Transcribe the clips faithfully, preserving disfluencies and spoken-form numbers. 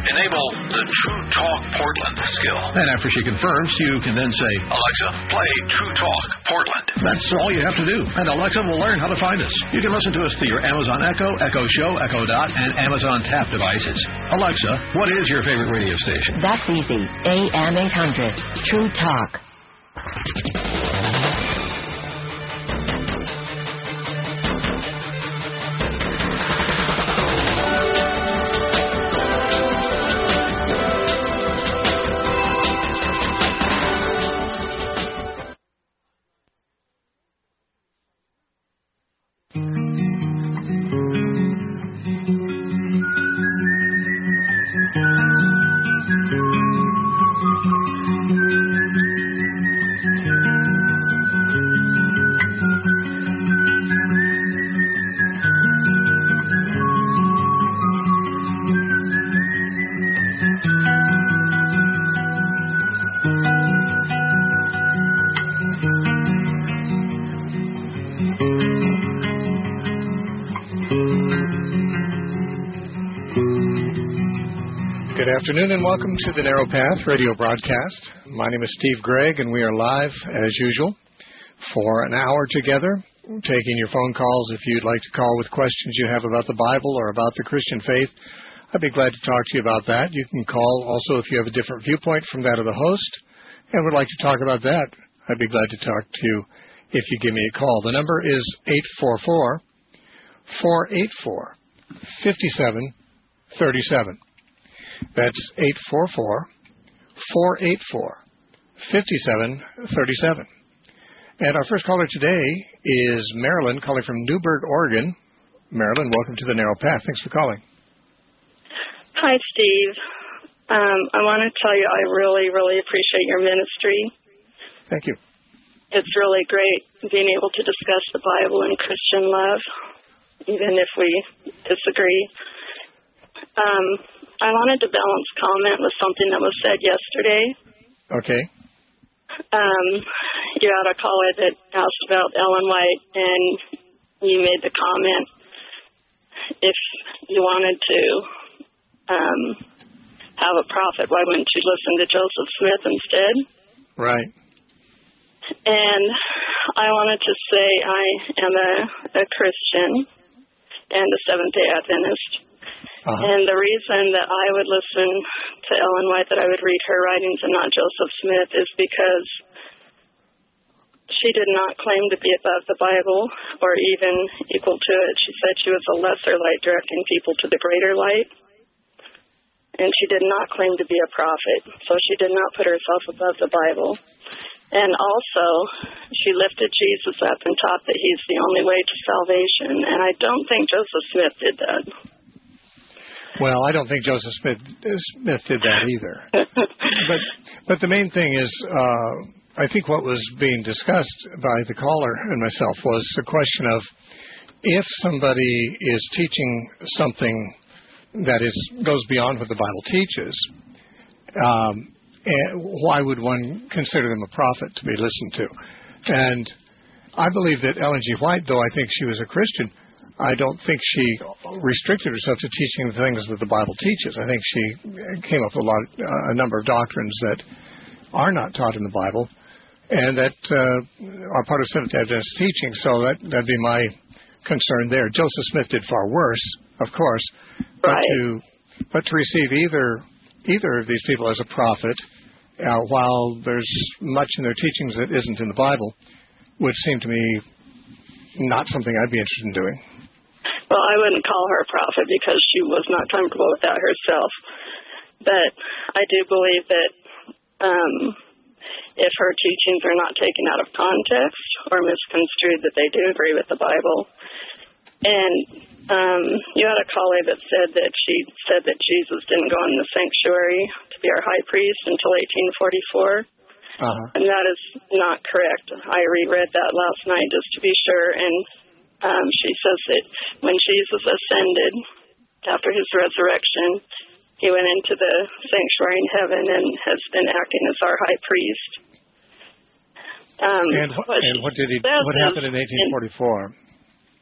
Enable the True Talk Portland skill. And after she confirms, you can then say, Alexa, play True Talk Portland. That's all you have to do. And Alexa will learn how to find us. You can listen to us through your Amazon Echo, Echo Show, Echo Dot, and Amazon Tap devices. Alexa, what is your favorite radio station? That's easy. A M eight hundred. True Talk. Good afternoon and welcome to the Narrow Path radio broadcast. My name is Steve Gregg and we are live as usual for an hour together, taking your phone calls if you'd like to call with questions you have about the Bible or about the Christian faith. I'd be glad to talk to you about that. You can call also if you have a different viewpoint from that of the host and would like to talk about that. I'd be glad to talk to you if you give me a call. The number is eight four four, four eight four, five seven three seven. That's eight four four, four eight four, five seven three seven. And our first caller today is Marilyn, calling from Newberg, Oregon. Marilyn, welcome to the Narrow Path. Thanks for calling. Hi, Steve. Um, I want to tell you I really, really appreciate your ministry. Thank you. It's really great being able to discuss the Bible and Christian love, even if we disagree. Um, I wanted to balance comment with something that was said yesterday. Okay. Um, you had a caller that asked about Ellen White, and you made the comment, if you wanted to um, have a prophet, why wouldn't you listen to Joseph Smith instead? Right. And I wanted to say I am a, a Christian and a Seventh-day Adventist. Uh-huh. And the reason that I would listen to Ellen White, that I would read her writings and not Joseph Smith, is because she did not claim to be above the Bible or even equal to it. She said she was a lesser light directing people to the greater light. And she did not claim to be a prophet, so she did not put herself above the Bible. And also, she lifted Jesus up and taught that he's the only way to salvation. And I don't think Joseph Smith did that. Well, I don't think Joseph Smith, Smith did that either. but but the main thing is, uh, I think what was being discussed by the caller and myself was the question of if somebody is teaching something that is goes beyond what the Bible teaches, um, why would one consider them a prophet to be listened to? And I believe that Ellen G. White, though I think she was a Christian, I don't think she restricted herself to teaching the things that the Bible teaches. I think she came up with a, lot, uh, a number of doctrines that are not taught in the Bible and that uh, are part of Seventh-day Adventist teaching. So that, that'd be my concern there. Joseph Smith did far worse, of course, but right. to but to receive either either of these people as a prophet, uh, while there's much in their teachings that isn't in the Bible, would seem to me not something I'd be interested in doing. Well, I wouldn't call her a prophet because she was not comfortable with that herself. But I do believe that um, if her teachings are not taken out of context or misconstrued, that they do agree with the Bible. And um, you had a caller that said that she said that Jesus didn't go in the sanctuary to be our high priest until eighteen forty-four. Uh-huh. And that is not correct. I reread that last night just to be sure, and Um, she says that when Jesus ascended after his resurrection, he went into the sanctuary in heaven and has been acting as our high priest. Um, and, what, and what did he? What happened in eighteen forty-four?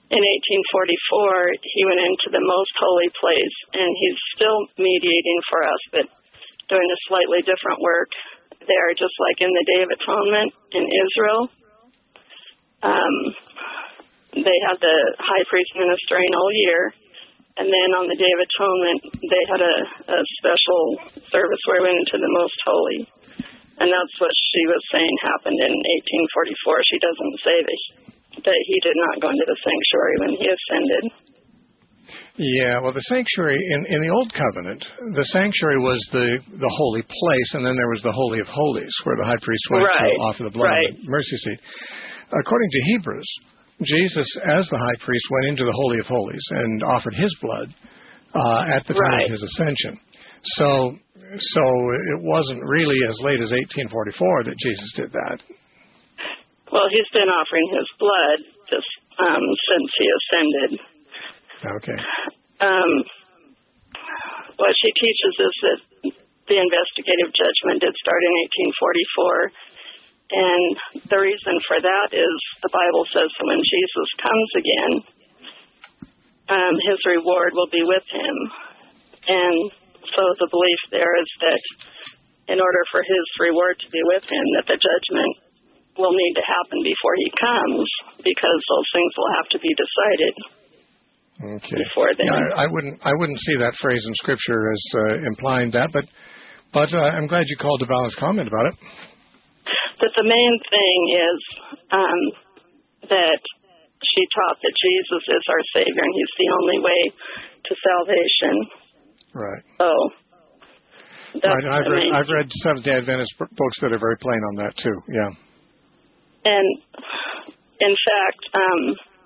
in eighteen forty-four, he went into the most holy place, and he's still mediating for us, but doing a slightly different work there, just like in the Day of Atonement in Israel. Um, they had the high priest ministering all year, and then on the Day of Atonement, they had a, a special service where he went into the most holy. And that's what she was saying happened in eighteen forty-four. She doesn't say that he, that he did not go into the sanctuary when he ascended. Yeah, well, the sanctuary, in, in the Old Covenant, the sanctuary was the, the holy place, and then there was the Holy of Holies, where the high priest went right. to offer the blood right. on the mercy seat. According to Hebrews, Jesus, as the high priest, went into the Holy of Holies and offered his blood uh, at the time right. of his ascension. So, so it wasn't really as late as eighteen forty-four that Jesus did that. Well, he's been offering his blood just um, since he ascended. Okay. Um, what she teaches is that the investigative judgment did start in eighteen forty-four, and the reason for that is the Bible says that when Jesus comes again, um, his reward will be with him. And so the belief there is that in order for his reward to be with him, that the judgment will need to happen before he comes, because those things will have to be decided. Okay. Before then. Yeah, I, I wouldn't. I wouldn't see that phrase in Scripture as uh, implying that, but but uh, I'm glad you called to balance comment about it. But the main thing is um, that she taught that Jesus is our Savior, and He's the only way to salvation. Right. So that's right, I've the read main I've read Seventh-day Adventist books that are very plain on that too. Yeah. And in fact, um,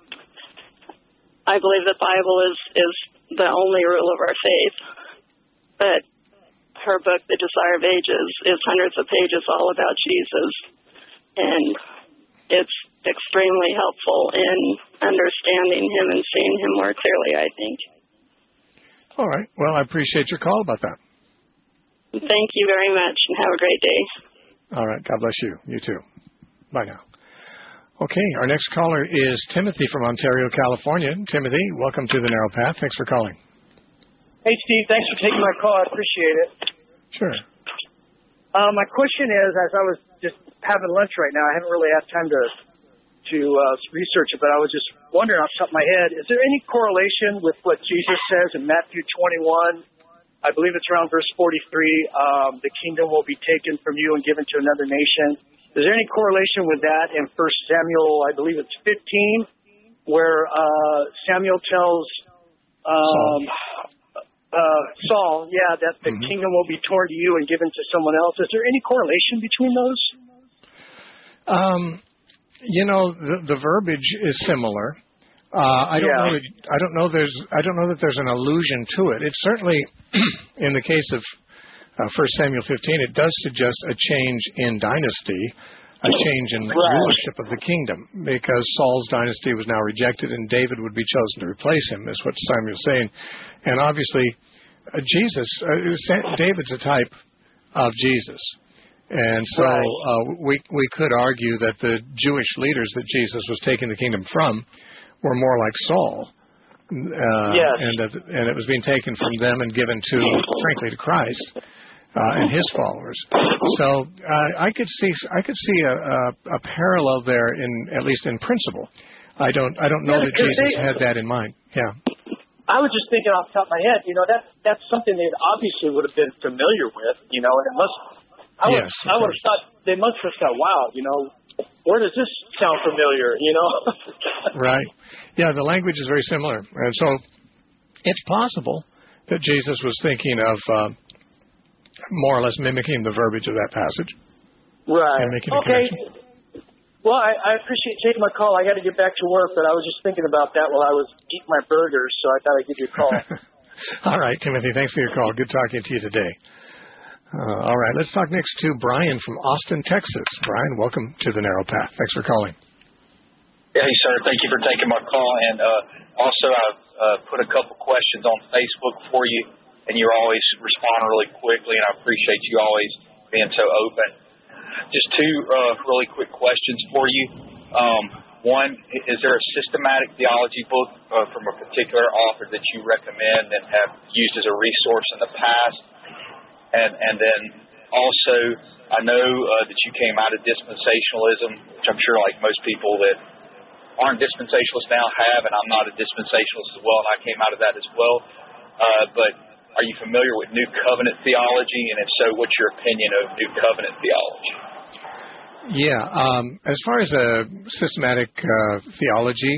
I believe the Bible is, is the only rule of our faith. But her book, The Desire of Ages, is hundreds of pages all about Jesus. And it's extremely helpful in understanding him and seeing him more clearly, I think. All right. Well, I appreciate your call about that. Thank you very much, and have a great day. All right. God bless you. You too. Bye now. Okay, our next caller is Timothy from Ontario, California. Timothy, welcome to the Narrow Path. Thanks for calling. Hey, Steve. Thanks for taking my call. I appreciate it. Sure. Uh, my question is, as I was just having lunch right now, I haven't really had time to to uh, research it, but I was just wondering off the top of my head, is there any correlation with what Jesus says in Matthew twenty-one? I believe it's around verse forty-three. Um, the kingdom will be taken from you and given to another nation. Is there any correlation with that in First Samuel, I believe it's fifteen, where uh, Samuel tells um, Saul. Uh, Saul, yeah, that the mm-hmm. kingdom will be torn to you and given to someone else? Is there any correlation between those? Um, you know, the, the verbiage is similar. Uh, I don't yeah. know. That, I don't know. There's. I don't know that there's an allusion to it. It's certainly, in the case of Uh, First Samuel fifteen, it does suggest a change in dynasty, a change in right. rulership of the kingdom, because Saul's dynasty was now rejected and David would be chosen to replace him, is what Samuel's saying. And obviously, uh, Jesus, uh, David's a type of Jesus. And so right. uh, we we could argue that the Jewish leaders that Jesus was taking the kingdom from were more like Saul. Uh, yes. and, that, and it was being taken from them and given to, frankly, to Christ. Uh, and his followers. So uh, I could see I could see a, a, a parallel there, in at least in principle. I don't I don't know yeah, that Jesus they, had that in mind. Yeah. I was just thinking off the top of my head. You know, that that's something they obviously would have been familiar with. You know, and it must. I would yes, I would have thought they must have thought, wow, you know, where does this sound familiar? You know. Right. Yeah, the language is very similar, and so it's possible that Jesus was thinking of. Uh, more or less mimicking the verbiage of that passage. Right. And making a okay. connection. Well, I, I appreciate taking my call. I got to get back to work, but I was just thinking about that while I was eating my burgers, so I thought I'd give you a call. All right, Timothy, thanks for your call. Good talking to you today. Uh, all right, let's talk next to Brian from Austin, Texas. Brian, welcome to the Narrow Path. Thanks for calling. Hey, sir. Thank you for taking my call. And uh, also, I've uh, put a couple questions on Facebook for you. And you always respond really quickly, and I appreciate you always being so open. Just two uh, really quick questions for you. Um, one, is there a systematic theology book uh, from a particular author that you recommend and have used as a resource in the past? And and then also, I know uh, that you came out of dispensationalism, which I'm sure like most people that aren't dispensationalists now have, and I'm not a dispensationalist as well, and I came out of that as well. Uh, but are you familiar with New Covenant theology? And if so, what's your opinion of New Covenant theology? Yeah, um, as far as a systematic uh, theology,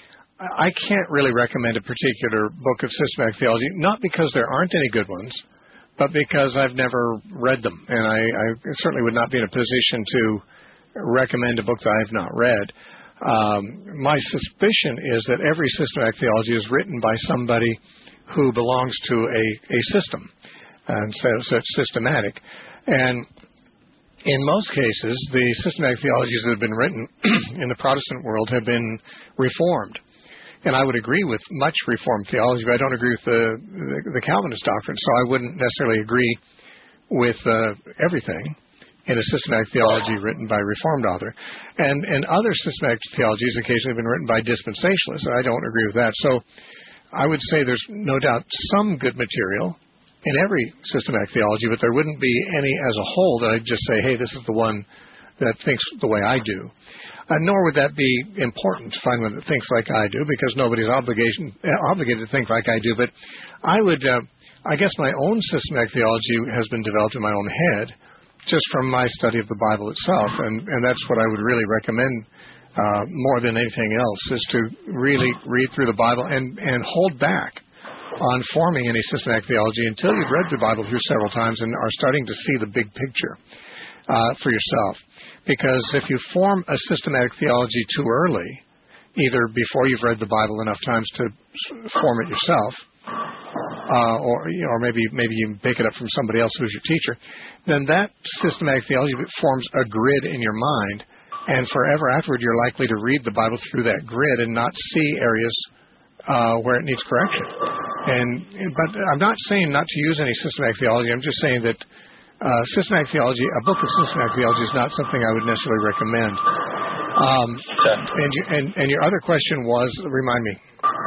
I can't really recommend a particular book of systematic theology, not because there aren't any good ones, but because I've never read them, and I, I certainly would not be in a position to recommend a book that I have not read. Um, my suspicion is that every systematic theology is written by somebody who belongs to a, a system, and so, so it's systematic. And in most cases, the systematic theologies that have been written in the Protestant world have been reformed. And I would agree with much Reformed theology, but I don't agree with the, the, the Calvinist doctrine, so I wouldn't necessarily agree with uh, everything in a systematic theology written by a Reformed author. And, and other systematic theologies occasionally have been written by dispensationalists, and I don't agree with that. So I would say there's no doubt some good material in every systematic theology, but there wouldn't be any as a whole that I'd just say, hey, this is the one that thinks the way I do. Uh, nor would that be important to find one that thinks like I do, because nobody's obligation, uh, obligated to think like I do. But I would, uh, I guess my own systematic theology has been developed in my own head just from my study of the Bible itself, and, and that's what I would really recommend uh, more than anything else, is to really read through the Bible and, and hold back on forming any systematic theology until you've read the Bible through several times and are starting to see the big picture uh, for yourself. Because if you form a systematic theology too early, either before you've read the Bible enough times to form it yourself, uh, or you know, or maybe maybe you pick it up from somebody else who's your teacher, then that systematic theology forms a grid in your mind, and forever afterward you're likely to read the Bible through that grid and not see areas uh, where it needs correction. And but I'm not saying not to use any systematic theology. I'm just saying that uh, systematic theology, a book of systematic theology, is not something I would necessarily recommend. Um, and, you, and and your other question was, remind me.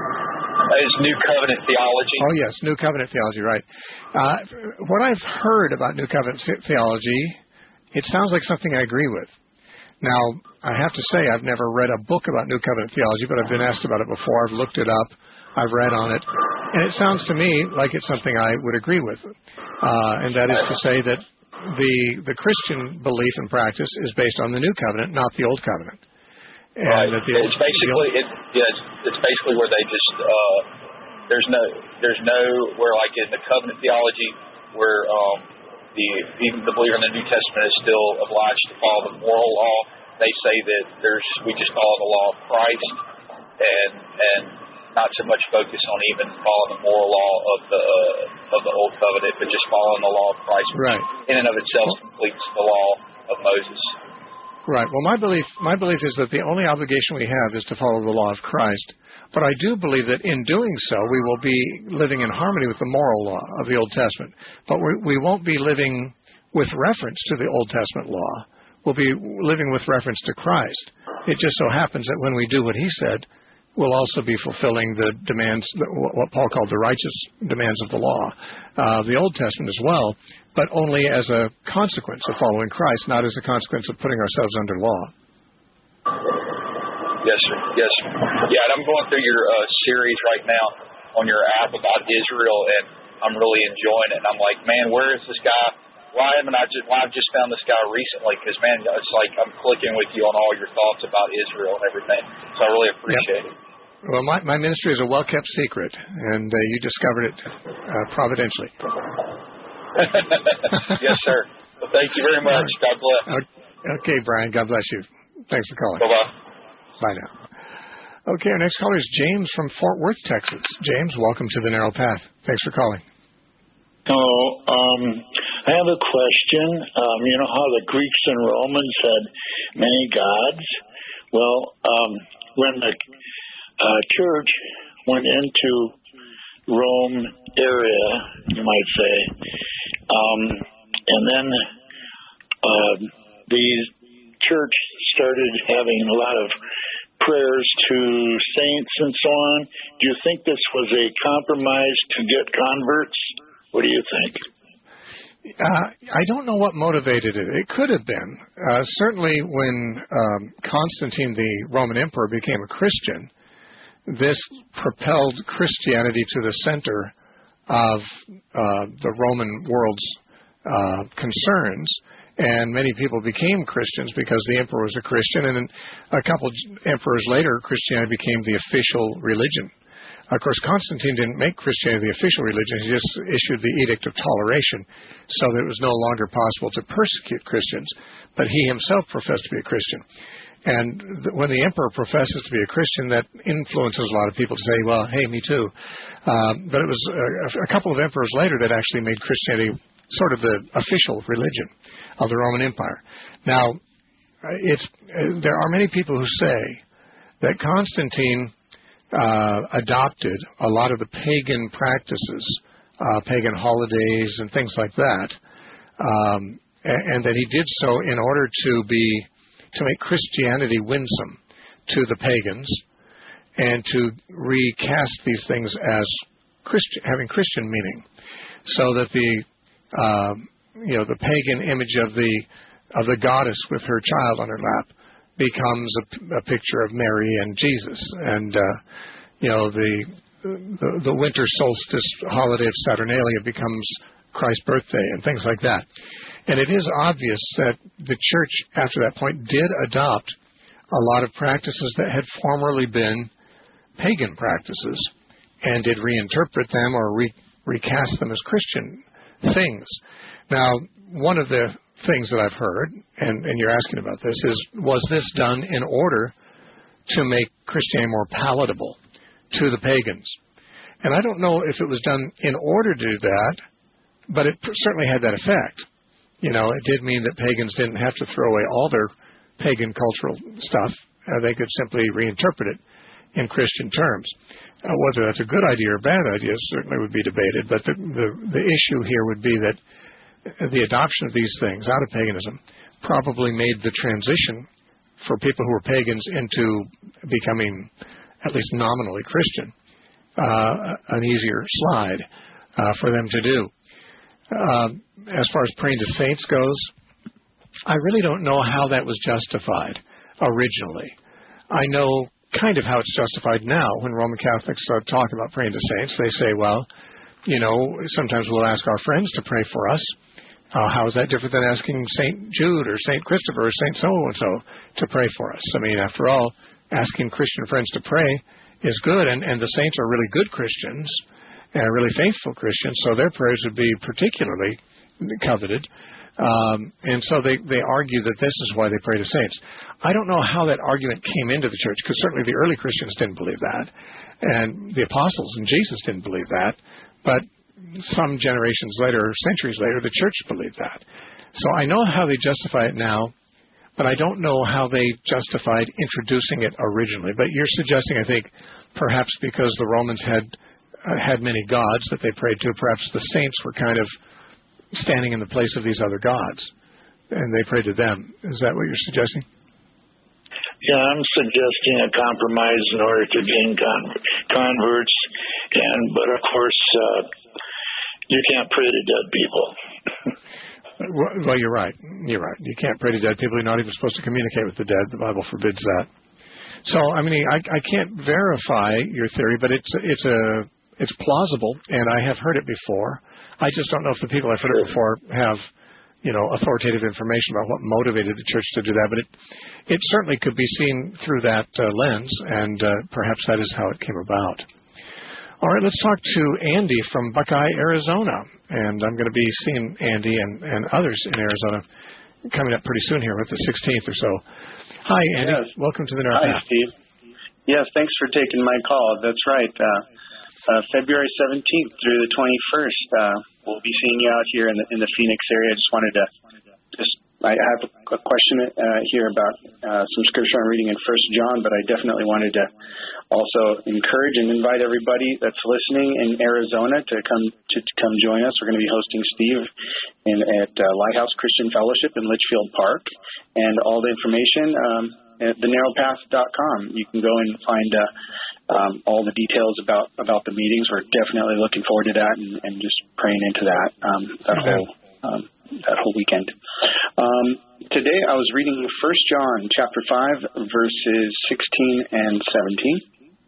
Is New Covenant theology? Oh yes, New Covenant theology, right. Uh, what I've heard about New Covenant theology, it sounds like something I agree with. Now, I have to say I've never read a book about New Covenant theology, but I've been asked about it before. I've looked it up. I've read on it. And it sounds to me like it's something I would agree with. Uh, and that is to say that the the Christian belief and practice is based on the New Covenant, not the Old Covenant. And right. That the it's old, basically the old, it, yeah, it's, it's basically where they just uh, there's no there's no where like in the covenant theology where um, the even the believer in the New Testament is still obliged to follow the moral law. They say that there's we just follow the law of Christ and and not so much focus on even following the moral law of the uh, of the Old Covenant, but just following the law of Christ, which right. in and of itself completes the law of Moses. Right. Well, my belief my belief is that the only obligation we have is to follow the law of Christ. But I do believe that in doing so, we will be living in harmony with the moral law of the Old Testament. But we, we won't be living with reference to the Old Testament law. We'll be living with reference to Christ. It just so happens that when we do what he said, we'll also be fulfilling the demands, what Paul called the righteous demands of the law, uh, the Old Testament as well, but only as a consequence of following Christ, not as a consequence of putting ourselves under law. Yes, sir. Yes, sir. Yeah, and I'm going through your uh, series right now on your app about Israel, and I'm really enjoying it. And I'm like, man, where is this guy? Why haven't I just? Why I've just found this guy recently? Because man, it's like I'm clicking with you on all your thoughts about Israel and everything. So I really appreciate yep. it. Well, my, my ministry is a well-kept secret, and uh, you discovered it uh, providentially. Yes, sir. Well, thank you very much. God bless. Okay, Brian. God bless you. Thanks for calling. Bye-bye. Bye now. Okay, our next caller is James from Fort Worth, Texas. James, welcome to the Narrow Path. Thanks for calling. Oh, um, I have a question. Um, you know how the Greeks and Romans had many gods? Well, um, when the uh, church went into Rome area, you might say, um, and then uh, the church started having a lot of prayers to saints and so on. Do you think this was a compromise to get converts? What do you think? Uh, I don't know what motivated it. It could have been. Uh, certainly when um, Constantine, the Roman emperor, became a Christian, this propelled Christianity to the center of uh, the Roman world's uh, concerns, and many people became Christians because the emperor was a Christian, and then a couple emperors later, Christianity became the official religion. Of course, Constantine didn't make Christianity the official religion. He just issued the Edict of Toleration so that it was no longer possible to persecute Christians. But he himself professed to be a Christian. And th- when the emperor professes to be a Christian, that influences a lot of people to say, well, hey, me too. Um, but it was a, a couple of emperors later that actually made Christianity sort of the official religion of the Roman Empire. Now, it's, uh, there are many people who say that Constantine Uh, adopted a lot of the pagan practices, uh, pagan holidays and things like that, um, and, and that he did so in order to be to make Christianity winsome to the pagans, and to recast these things as Christian, having Christian meaning, so that the uh, you know the pagan image of the of the goddess with her child on her lap becomes a, a picture of Mary and Jesus, and uh, you know the, the the winter solstice holiday of Saturnalia becomes Christ's birthday, and things like that. And it is obvious that the church, after that point, did adopt a lot of practices that had formerly been pagan practices, and did reinterpret them or re, recast them as Christian things. Now, one of the things that I've heard, and, and you're asking about this, is was this done in order to make Christianity more palatable to the pagans? And I don't know if it was done in order to do that, but it certainly had that effect. You know, it did mean that pagans didn't have to throw away all their pagan cultural stuff. Uh, they could simply reinterpret it in Christian terms. Uh, whether that's a good idea or a bad idea certainly would be debated, but the, the, the issue here would be that the adoption of these things out of paganism probably made the transition for people who were pagans into becoming at least nominally Christian uh, an easier slide uh, for them to do. Uh, as far as praying to saints goes, I really don't know how that was justified originally. I know kind of how it's justified now when Roman Catholics uh, talk about praying to saints. They say, well, you know, sometimes we'll ask our friends to pray for us. Uh, how is that different than asking Saint Jude or Saint Christopher or Saint so-and-so to pray for us? I mean, after all, asking Christian friends to pray is good, and, and the saints are really good Christians, and really faithful Christians, so their prayers would be particularly coveted. Um, and so they, they argue that this is why they pray to saints. I don't know how that argument came into the church, because certainly the early Christians didn't believe that, and the apostles and Jesus didn't believe that, but some generations later, or centuries later, the church believed that. So I know how they justify it now, but I don't know how they justified introducing it originally. But you're suggesting, I think, perhaps because the Romans had uh, had many gods that they prayed to, perhaps the saints were kind of standing in the place of these other gods, and they prayed to them. Is that what you're suggesting? Yeah, I'm suggesting a compromise in order to gain con- converts, and but of course, uh, you can't pray to dead people. Well, you're right. You're right. You can't pray to dead people. You're not even supposed to communicate with the dead. The Bible forbids that. So, I mean, I, I can't verify your theory, but it's it's a it's plausible, and I have heard it before. I just don't know if the people I've heard it before have, you know, authoritative information about what motivated the church to do that. But it it certainly could be seen through that uh, lens, and uh, perhaps that is how it came about. All right, let's talk to Andy from Buckeye, Arizona. And I'm going to be seeing Andy and, and others in Arizona coming up pretty soon here with the sixteenth or so. Hi, Andy. Yes. Welcome to the North Hi, Half. Steve. Yes, thanks for taking my call. That's right. Uh, uh, February seventeenth through the twenty-first, uh, we'll be seeing you out here in the in the Phoenix area. I just wanted to just I have a question uh, here about uh, some scripture I'm reading in First John, but I definitely wanted to also encourage and invite everybody that's listening in Arizona to come to, to come join us. We're going to be hosting Steve in at uh, Lighthouse Christian Fellowship in Litchfield Park, and all the information um, at the narrow path dot com. You can go and find uh, um, all the details about, about the meetings. We're definitely looking forward to that and, and just praying into that um, that okay. whole um, that whole weekend. Um, today I was reading First John chapter five, verses sixteen and seventeen,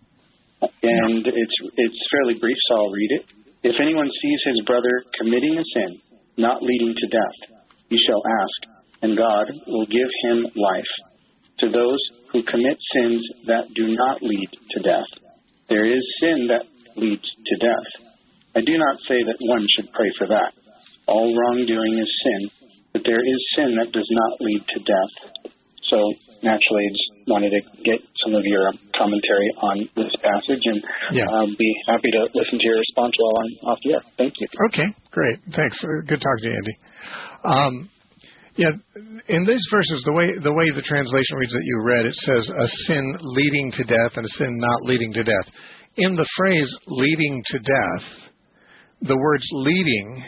and it's it's fairly brief, so I'll read it. If anyone sees his brother committing a sin not leading to death, he shall ask, and God will give him life. To those who commit sins that do not lead to death, there is sin that leads to death. I do not say that one should pray for that. All wrongdoing is sin, but there is sin that does not lead to death. So naturally, I just wanted to get some of your commentary on this passage, and yeah. I'll be happy to listen to your response while I'm off the air. Thank you. Okay, great. Thanks. Good talking to you, Andy. Um, Yeah, in these verses, the way the way the translation reads that you read, it says a sin leading to death and a sin not leading to death. In the phrase leading to death, the words leading,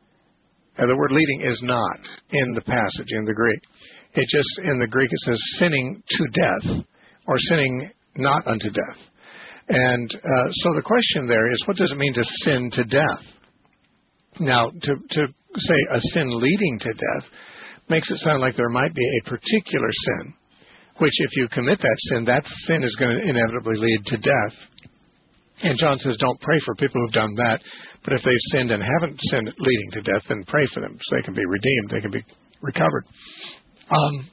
uh, the word leading is not in the passage in the Greek. It just, in the Greek, it says sinning to death or sinning not unto death. And uh, so the question there is, what does it mean to sin to death? Now, to, to say a sin leading to death makes it sound like there might be a particular sin, which if you commit that sin, that sin is going to inevitably lead to death. And John says don't pray for people who've done that, but if they've sinned and haven't sinned leading to death, then pray for them so they can be redeemed, they can be recovered. Um,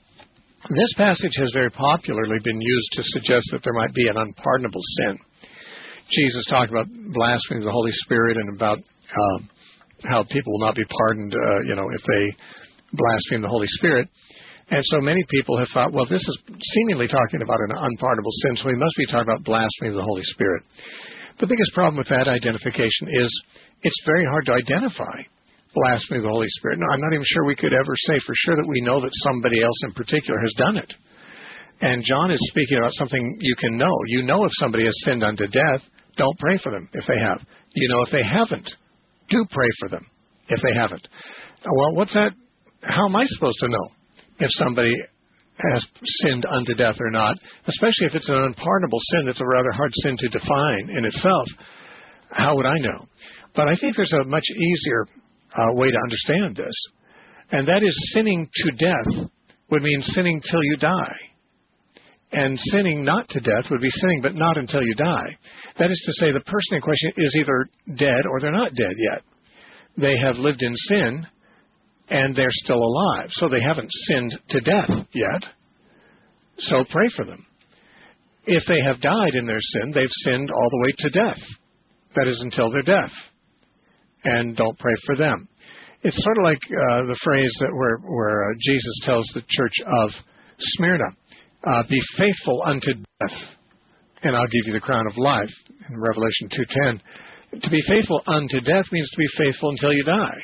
this passage has very popularly been used to suggest that there might be an unpardonable sin. Jesus talked about blaspheming the Holy Spirit and about uh, how people will not be pardoned, uh, you know, if they blaspheme the Holy Spirit. And so many people have thought, well, this is seemingly talking about an unpardonable sin, so we must be talking about blaspheming the Holy Spirit. The biggest problem with that identification is it's very hard to identify blasphemy of the Holy Spirit. No, I'm not even sure we could ever say for sure that we know that somebody else in particular has done it. And John is speaking about something you can know. You know if somebody has sinned unto death, don't pray for them if they have. You know if they haven't, do pray for them if they haven't. Well, what's that? How am I supposed to know if somebody has sinned unto death or not, especially if it's an unpardonable sin that's a rather hard sin to define in itself? How would I know? But I think there's a much easier uh, way to understand this, and that is sinning to death would mean sinning till you die. And sinning not to death would be sinning but not until you die. That is to say, the person in question is either dead or they're not dead yet. They have lived in sin and they're still alive. So they haven't sinned to death yet. So pray for them. If they have died in their sin, they've sinned all the way to death. That is until their death. And don't pray for them. It's sort of like uh, the phrase that where, where uh, Jesus tells the church of Smyrna, uh, be faithful unto death, and I'll give you the crown of life, in Revelation two ten. To be faithful unto death means to be faithful until you die.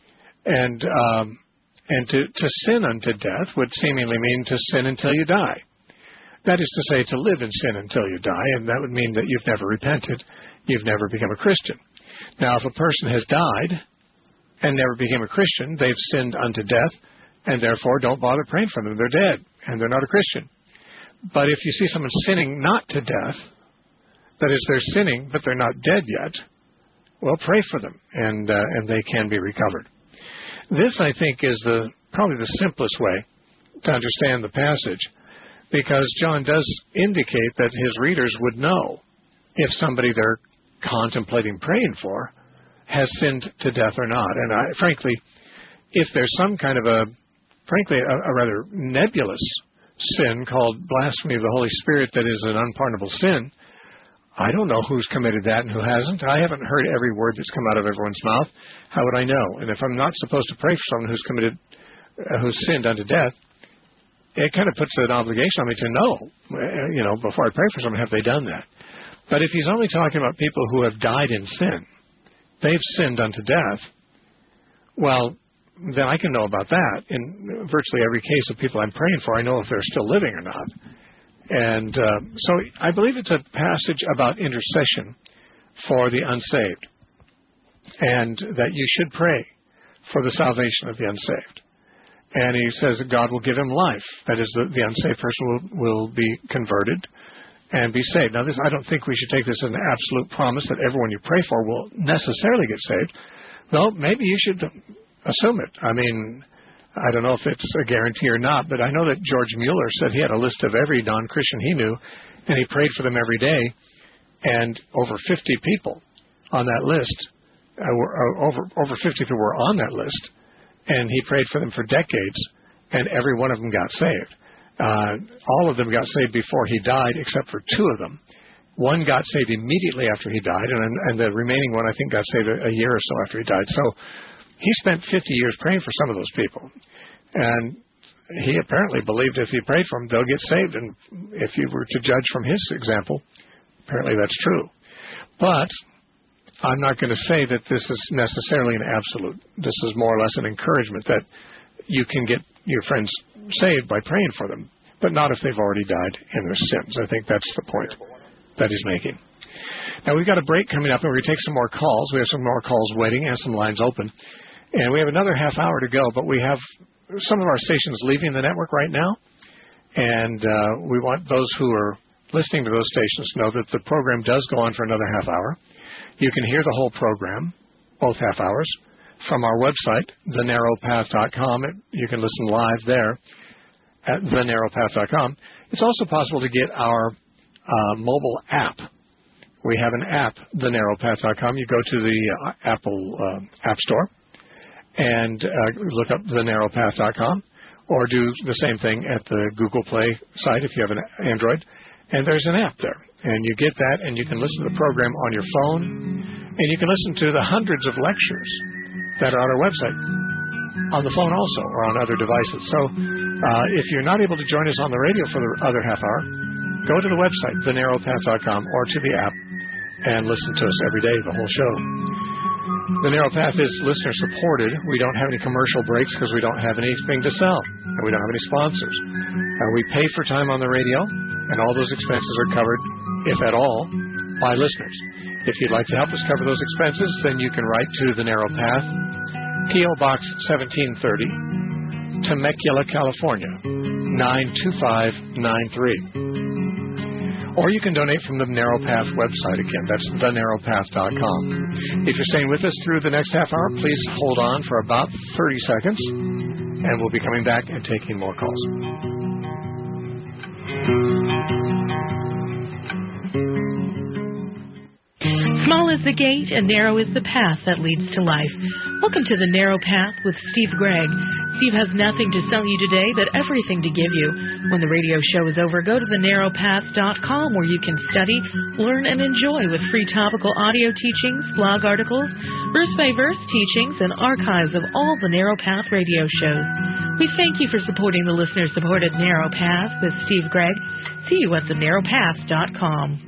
And um, and to, to sin unto death would seemingly mean to sin until you die. That is to say, to live in sin until you die, and that would mean that you've never repented, you've never become a Christian. Now, if a person has died and never became a Christian, they've sinned unto death, and therefore don't bother praying for them. They're dead, and they're not a Christian. But if you see someone sinning not to death, that is, they're sinning, but they're not dead yet, well, pray for them, and uh, and they can be recovered. This, I think, is the probably the simplest way to understand the passage, because John does indicate that his readers would know if somebody they're contemplating praying for has sinned to death or not. And I, frankly, if there's some kind of a, frankly, a, a rather nebulous sin called blasphemy of the Holy Spirit that is an unpardonable sin, I don't know who's committed that and who hasn't. I haven't heard every word that's come out of everyone's mouth. How would I know? And if I'm not supposed to pray for someone who's committed, uh, who's sinned unto death, it kind of puts an obligation on me to know, you know, before I pray for someone, have they done that? But if he's only talking about people who have died in sin, they've sinned unto death, well, then I can know about that. In virtually every case of people I'm praying for, I know if they're still living or not. And uh, so I believe it's a passage about intercession for the unsaved, and that you should pray for the salvation of the unsaved. and he says that God will give him life. That is, the, the unsaved person will, will be converted and be saved. Now, this I don't think we should take this as an absolute promise that everyone you pray for will necessarily get saved. Well, maybe you should assume it. I mean, I don't know if it's a guarantee or not, but I know that George Mueller said he had a list of every non-Christian he knew, and he prayed for them every day, and over fifty people on that list, uh, were, uh, over, over fifty people were on that list, and he prayed for them for decades, and every one of them got saved. Uh, all of them got saved before he died, except for two of them. One got saved immediately after he died, and, and the remaining one, I think, got saved a, a year or so after he died. So he spent fifty years praying for some of those people. And he apparently believed if he prayed for them, they'll get saved. And if you were to judge from his example, apparently that's true. But I'm not going to say that this is necessarily an absolute. This is more or less an encouragement that you can get your friends saved by praying for them, but not if they've already died in their sins. I think that's the point that he's making. Now, we've got a break coming up, and we're going to take some more calls. We have some more calls waiting and some lines open. And we have another half hour to go, but we have some of our stations leaving the network right now, and uh, we want those who are listening to those stations to know that the program does go on for another half hour. You can hear the whole program, both half hours, from our website, the narrow path dot com. You can listen live there at the narrow path dot com. It's also possible to get our uh, mobile app. We have an app, the narrow path dot com. You go to the uh, Apple uh, App Store and uh, look up the narrow path dot com, or do the same thing at the Google Play site if you have an Android. And there's an app there. And you get that, and you can listen to the program on your phone, and you can listen to the hundreds of lectures that are on our website, on the phone also, or on other devices. So uh, if you're not able to join us on the radio for the other half hour, go to the website, the narrow path dot com, or to the app, and listen to us every day, the whole show. The Narrow Path is listener-supported. We don't have any commercial breaks because we don't have anything to sell, and we don't have any sponsors. Uh, we pay for time on the radio, and all those expenses are covered, if at all, by listeners. If you'd like to help us cover those expenses, then you can write to The Narrow Path, P O. Box seventeen thirty, Temecula, California, nine two five nine three. Or you can donate from the Narrow Path website again. That's the narrow path dot com. If you're staying with us through the next half hour, please hold on for about thirty seconds, and we'll be coming back and taking more calls. Small is the gate and narrow is the path that leads to life. Welcome to The Narrow Path with Steve Gregg. Steve has nothing to sell you today, but everything to give you. When the radio show is over, go to the narrow path dot com where you can study, learn, and enjoy with free topical audio teachings, blog articles, verse-by-verse teachings, and archives of all the Narrow Path radio shows. We thank you for supporting the listener-supported Narrow Path with Steve Gregg. See you at the narrow path dot com.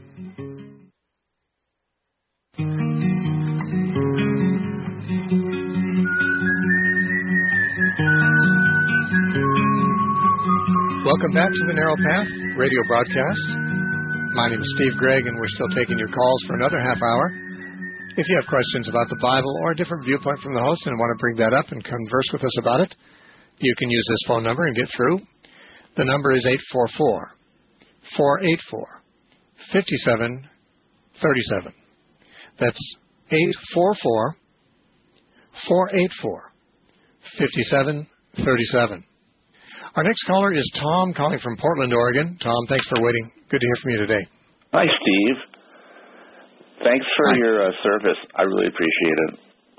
Welcome back to the Narrow Path radio broadcast. My name is Steve Gregg, and we're still taking your calls for another half hour. If you have questions about the Bible or a different viewpoint from the host and want to bring that up and converse with us about it, you can use this phone number and get through. The number is eight four four, four eight four, five seven three seven. That's eight four four, four eight four, five seven three seven. Our next caller is Tom, calling from Portland, Oregon. Tom, thanks for waiting. Good to hear from you today. Hi, Steve. Thanks for Hi. your uh, service. I really appreciate it.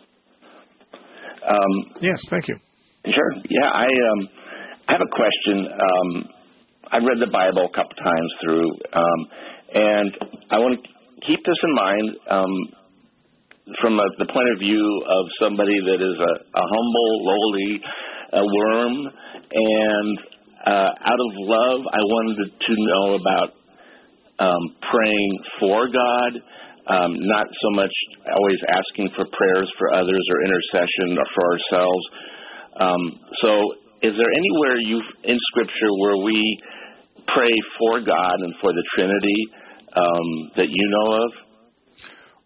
Um, yes, thank you. Sure. Yeah, I um, I have a question. Um, I've read the Bible a couple times through, um, and I want to keep this in mind um, from a, the point of view of somebody that is a, a humble, lowly a worm, and uh, out of love, I wanted to know about um, praying for God, um, not so much always asking for prayers for others or intercession or for ourselves. Um, so is there anywhere you in Scripture where we pray for God and for the Trinity um, that you know of?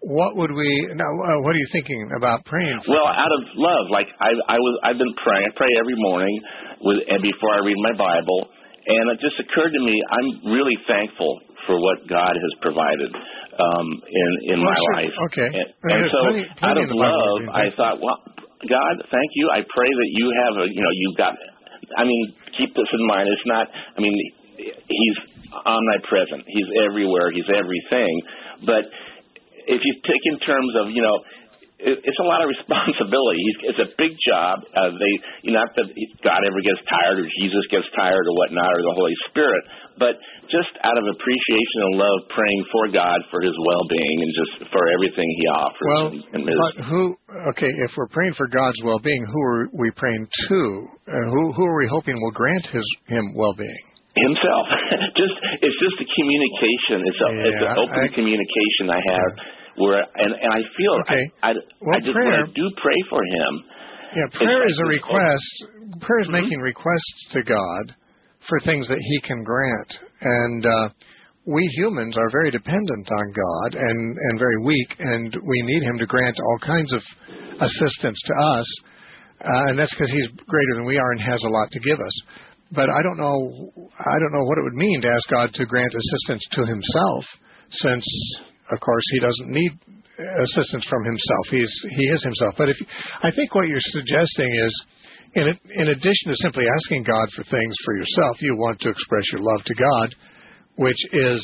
what would we? Now, uh, what are you thinking about praying for? Well, out of love, like I, I was, I've been praying. I pray every morning with, and before I read my Bible, and it just occurred to me, I'm really thankful for what God has provided um, in in well, my sure. life. Okay. And, and so, plenty, plenty out of love, Bible, I thought, well, God, thank you. I pray that you have a, you know, you've got. I mean, keep this in mind. It's not. I mean, He's omnipresent. He's everywhere. He's everything. But if you take in terms of, you know, it, it's a lot of responsibility. It's a big job. Uh, they, you know, not that God ever gets tired or Jesus gets tired or whatnot or the Holy Spirit, but just out of appreciation and love, praying for God for His well-being and just for everything He offers. Well, and, and his, but who? Okay, if we're praying for God's well-being, who are we praying to? Uh, who who are we hoping will grant His Him well-being? Himself. just it's just a communication. It's a yeah, it's an open I, communication I have yeah. where and, and I feel okay. I I, well, I just prayer, when I do pray for him. Yeah, prayer is like a request. Open. Prayer is Mm-hmm. making requests to God for things that He can grant, and uh, we humans are very dependent on God and and very weak, and we need Him to grant all kinds of assistance to us, uh, and that's because He's greater than we are and has a lot to give us. But I don't know. I don't know what it would mean to ask God to grant assistance to Himself, since, of course, He doesn't need assistance from Himself. He's He is Himself. But if I think what you're suggesting is, in in addition to simply asking God for things for yourself, you want to express your love to God, which is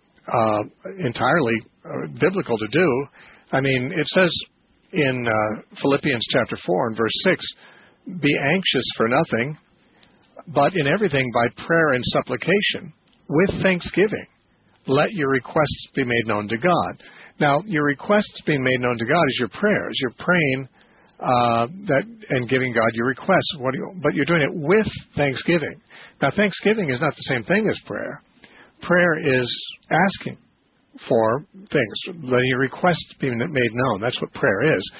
uh, entirely uh, biblical to do. I mean, it says in uh, Philippians chapter four and verse six, "Be anxious for nothing, but in everything by prayer and supplication, with thanksgiving, let your requests be made known to God." Now, your requests being made known to God is your prayers. You're praying uh, that and giving God your requests, what do you, but you're doing it with thanksgiving. Now, thanksgiving is not the same thing as prayer. Prayer is asking for things, letting your requests be made known. That's what prayer is.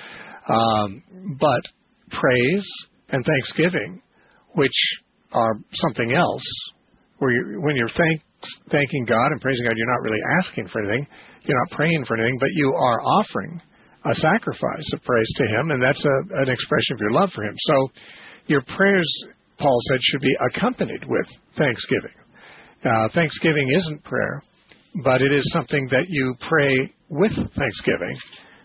Um, but praise and thanksgiving, which are something else, where you, when you're thank, thanking God and praising God, you're not really asking for anything, you're not praying for anything, but you are offering a sacrifice of praise to Him, and that's a, an expression of your love for Him. So your prayers, Paul said, should be accompanied with thanksgiving. Uh, thanksgiving isn't prayer, but it is something that you pray with thanksgiving.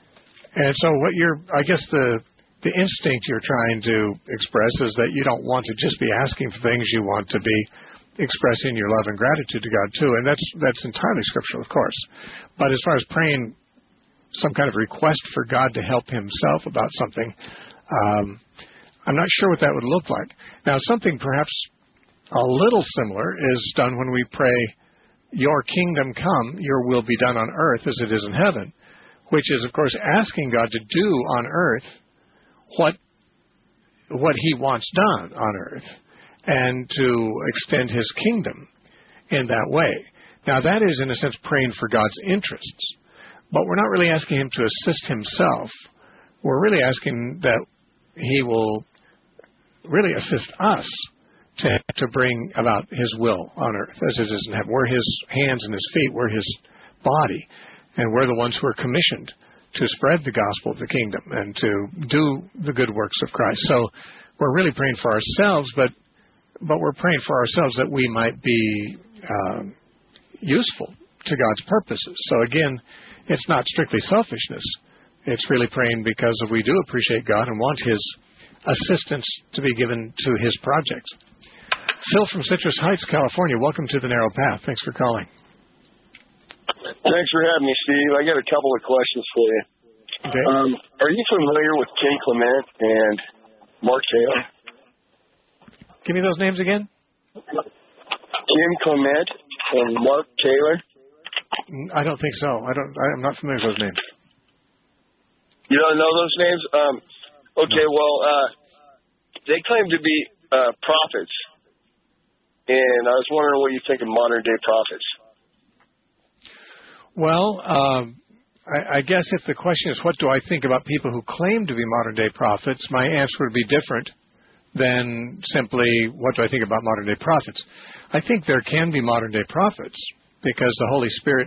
And so what you're, I guess the The instinct you're trying to express is that you don't want to just be asking for things, you want to be expressing your love and gratitude to God too, and that's that's entirely scriptural, of course. But as far as praying some kind of request for God to help Himself about something, um, I'm not sure what that would look like. Now, something perhaps a little similar is done when we pray, "Your kingdom come, your will be done on earth as it is in heaven," which is, of course, asking God to do on earth what what He wants done on earth, and to extend His kingdom in that way. Now, that is, in a sense, praying for God's interests, but we're not really asking Him to assist Himself. We're really asking that He will really assist us to to bring about His will on earth, as it is in heaven. We're His hands and His feet. We're His body, and we're the ones who are commissioned to spread the gospel of the kingdom and to do the good works of Christ. So we're really praying for ourselves, but but we're praying for ourselves that we might be um, useful to God's purposes. So again, it's not strictly selfishness. It's really praying because we do appreciate God and want His assistance to be given to His projects. Phil from Citrus Heights, California, welcome to the Narrow Path. Thanks for calling. Thanks for having me, Steve. I got a couple of questions for you. Okay. Um, are you familiar with Ken Clement and Mark Taylor? Give me those names again. Ken Clement and Mark Taylor? I don't think so. I don't. I'm not familiar with those names. You don't know those names? Um, okay, no. well, uh, they claim to be uh, prophets, and I was wondering what you think of modern-day prophets. Well, um, I, I guess if the question is what do I think about people who claim to be modern-day prophets, my answer would be different than simply what do I think about modern-day prophets. I think there can be modern-day prophets because the Holy Spirit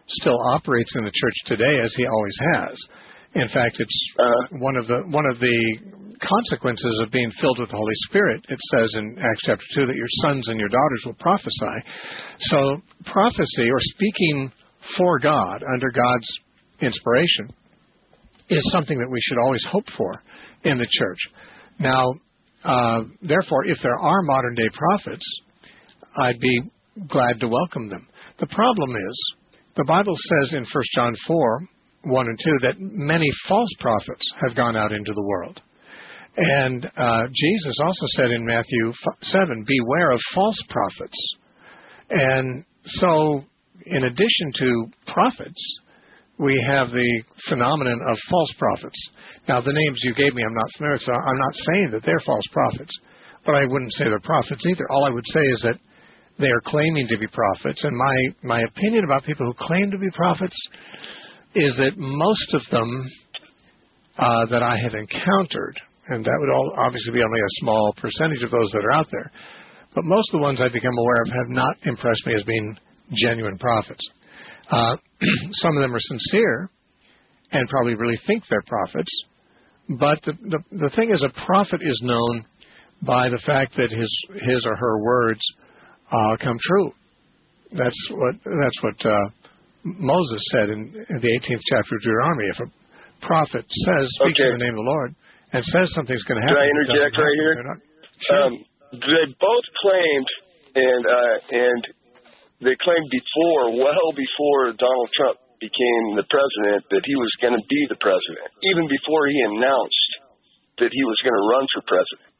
still operates in the church today as he always has. In fact, it's uh, one of the one of the consequences of being filled with the Holy Spirit. It says in Acts chapter two that your sons and your daughters will prophesy. So prophecy, or speaking for God under God's inspiration, is something that we should always hope for in the church. Now, uh, therefore, if there are modern-day prophets, I'd be glad to welcome them. The problem is, the Bible says in First John four, one and two, that many false prophets have gone out into the world. And uh, Jesus also said in Matthew seven, beware of false prophets. And so, in addition to prophets, we have the phenomenon of false prophets. Now, the names you gave me, I'm not familiar with, so I'm not saying that they're false prophets, but I wouldn't say they're prophets either. All I would say is that they are claiming to be prophets, and my, my opinion about people who claim to be prophets is that most of them uh, that I have encountered, and that would all obviously be only a small percentage of those that are out there, but most of the ones I've become aware of have not impressed me as being genuine prophets. Uh, some of them are sincere and probably really think they're prophets, but the, the, the thing is, a prophet is known by the fact that his his or her words uh, come true. That's what that's what uh, Moses said in, in the eighteenth chapter of Deuteronomy. If a prophet says, speaks okay. in the name of the Lord, and says something's going to happen. Can I interject right here? Not, sure. um, they both claimed, and uh, and they claimed before, well before Donald Trump became the president, that he was going to be the president, even before he announced that he was going to run for president,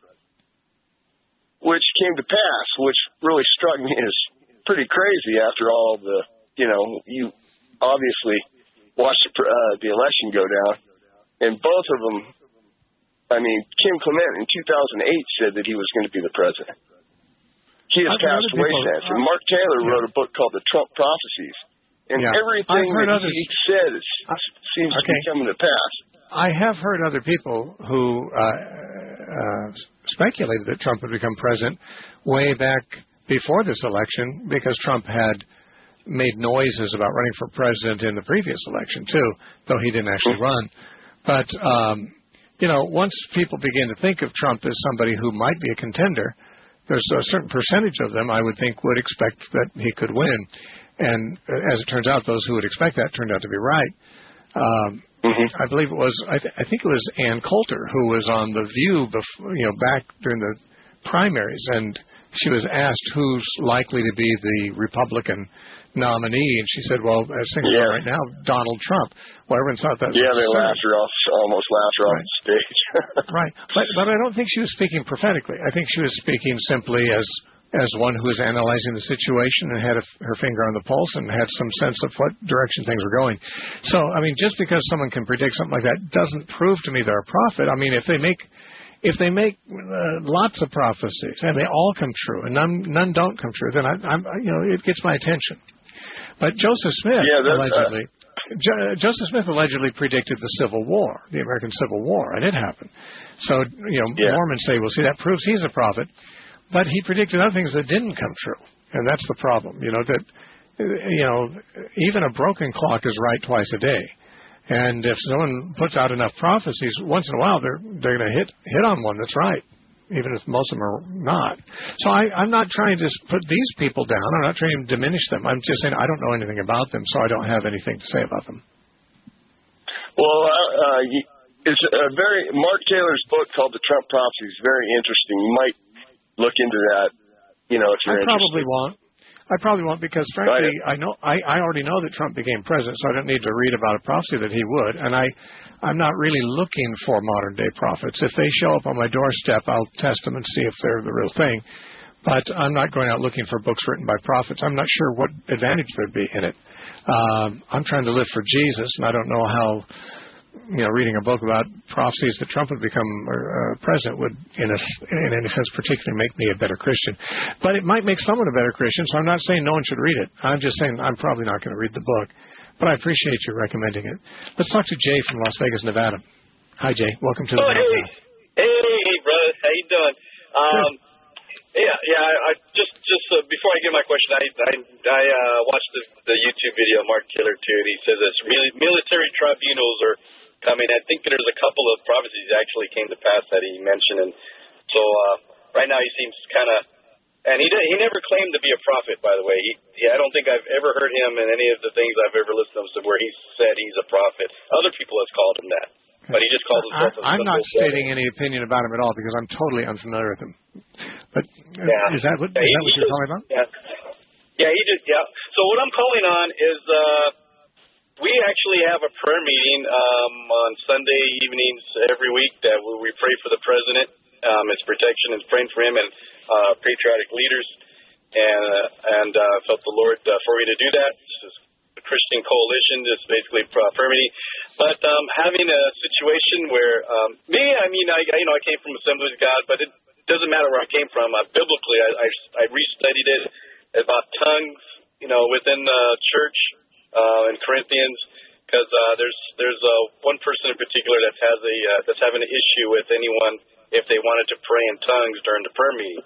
which came to pass, which really struck me as pretty crazy after all the, you know, you obviously watched the, uh, the election go down, and both of them, I mean, Kim Clement in two thousand eight said that he was going to be the president. He has I've passed away people, since. And Mark Taylor yeah. wrote a book called The Trump Prophecies. And yeah. everything that others, he said is, seems okay. to be coming to pass. I have heard other people who uh, uh, speculated that Trump would become president way back before this election, because Trump had made noises about running for president in the previous election, too, though he didn't actually run. But, um, you know, once people begin to think of Trump as somebody who might be a contender, there's a certain percentage of them, I would think, would expect that he could win. And as it turns out, those who would expect that turned out to be right. Um, mm-hmm. I believe it was, I, th- I think it was Ann Coulter who was on The View, before, you know, back during the primaries, and she was asked who's likely to be the Republican nominee, and she said, well, as things yeah. are right now, Donald Trump. Well, everyone thought that was Yeah, they absurd. laughed her off, almost laughed her right. off the stage. Right. But, but I don't think she was speaking prophetically. I think she was speaking simply as as one who was analyzing the situation and had a, her finger on the pulse and had some sense of what direction things were going. So, I mean, just because someone can predict something like that doesn't prove to me they're a prophet. I mean, if they make if they make uh, lots of prophecies and they all come true and none none don't come true, then I, I'm you know it gets my attention. But Joseph Smith yeah, allegedly. Uh, Jo- Joseph Smith allegedly predicted the Civil War, the American Civil War, and it happened. So, you know, yeah. Mormons say, well, see, that proves he's a prophet. But he predicted other things that didn't come true, and that's the problem. You know, that, you know, even a broken clock is right twice a day. And if someone puts out enough prophecies, once in a while they're they're going to hit hit on one that's right, even if most of them are not. So I, I'm not trying to put these people down. I'm not trying to diminish them. I'm just saying I don't know anything about them, so I don't have anything to say about them. Well, uh, uh, it's a very Mark Taylor's book called The Trump Prophecies is very interesting. You might look into that, you know, if you're I interested. probably won't. I probably won't because, frankly, I know I, I already know that Trump became president, so I don't need to read about a prophecy that he would. And I, I'm not really looking for modern-day prophets. If they show up on my doorstep, I'll test them and see if they're the real thing. But I'm not going out looking for books written by prophets. I'm not sure what advantage there'd be in it. Um, I'm trying to live for Jesus, and I don't know how, you know, reading a book about prophecies that Trump would become uh, president would, in, a, in any sense, particularly make me a better Christian. But it might make someone a better Christian, so I'm not saying no one should read it. I'm just saying I'm probably not going to read the book. But I appreciate you recommending it. Let's talk to Jay from Las Vegas, Nevada. Hi, Jay. Welcome to the Oh, hey. Hey, brother. How you doing? Um, yeah, yeah, I, I just just uh, before I give my question, I I, I uh, watched the, the YouTube video of Mark Killer too, and he says that military tribunals are coming. I think there's a couple of prophecies that actually came to pass that he mentioned, and so uh, right now he seems kind of. And he he never claimed to be a prophet, by the way. He, he, I don't think I've ever heard him in any of the things I've ever listened to where he said he's a prophet. Other people have called him that, but he just called himself a I'm not prophet. stating any opinion about him at all because I'm totally unfamiliar with him. But uh, yeah. is that what, yeah, is he, that what you're just, talking about? Yeah. Yeah, he just, yeah. So what I'm calling on is uh, we actually have a prayer meeting um, on Sunday evenings every week that we pray for the president, um, his protection, and praying for him and uh, patriotic leaders. And uh, and uh, felt the Lord uh, for me to do that. This is a Christian coalition, just basically uh, prayer meeting. But um, having a situation where um, me, I mean, I you know I came from Assemblies of God, but it doesn't matter where I came from. Uh, biblically, I, I I restudied it about tongues, you know, within the church uh, in Corinthians, because uh, there's there's uh, one person in particular that has a uh, that's having an issue with anyone if they wanted to pray in tongues during the prayer meeting.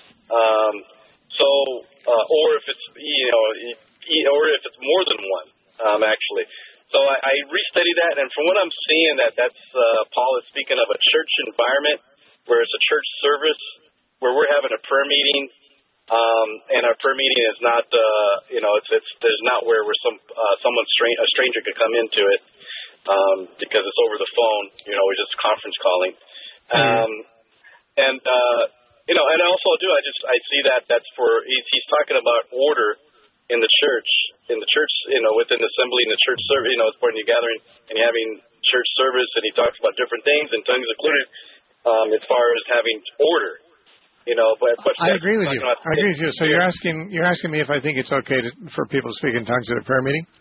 Um, So, uh, or if it's, you know, or if it's more than one, um, actually. So I, I restudied that, and from what I'm seeing, that that's uh, Paul is speaking of a church environment where it's a church service where we're having a prayer meeting, um, and our prayer meeting is not, uh, you know, it's it's there's not where where some uh, someone stra- a stranger could come into it um, because it's over the phone. You know, we're just conference calling, um, and. Uh, You know, and I also do. I just I see that that's for he's, he's talking about order in the church, in the church, you know, within the assembly and the church service. You know, it's part of the gathering and having church service, and he talks about different things, and tongues included, um, as far as having order. You know, but, but I agree with you. I agree with you. So you're asking you're asking me if I think it's okay to, for people to speak in tongues at a prayer meeting?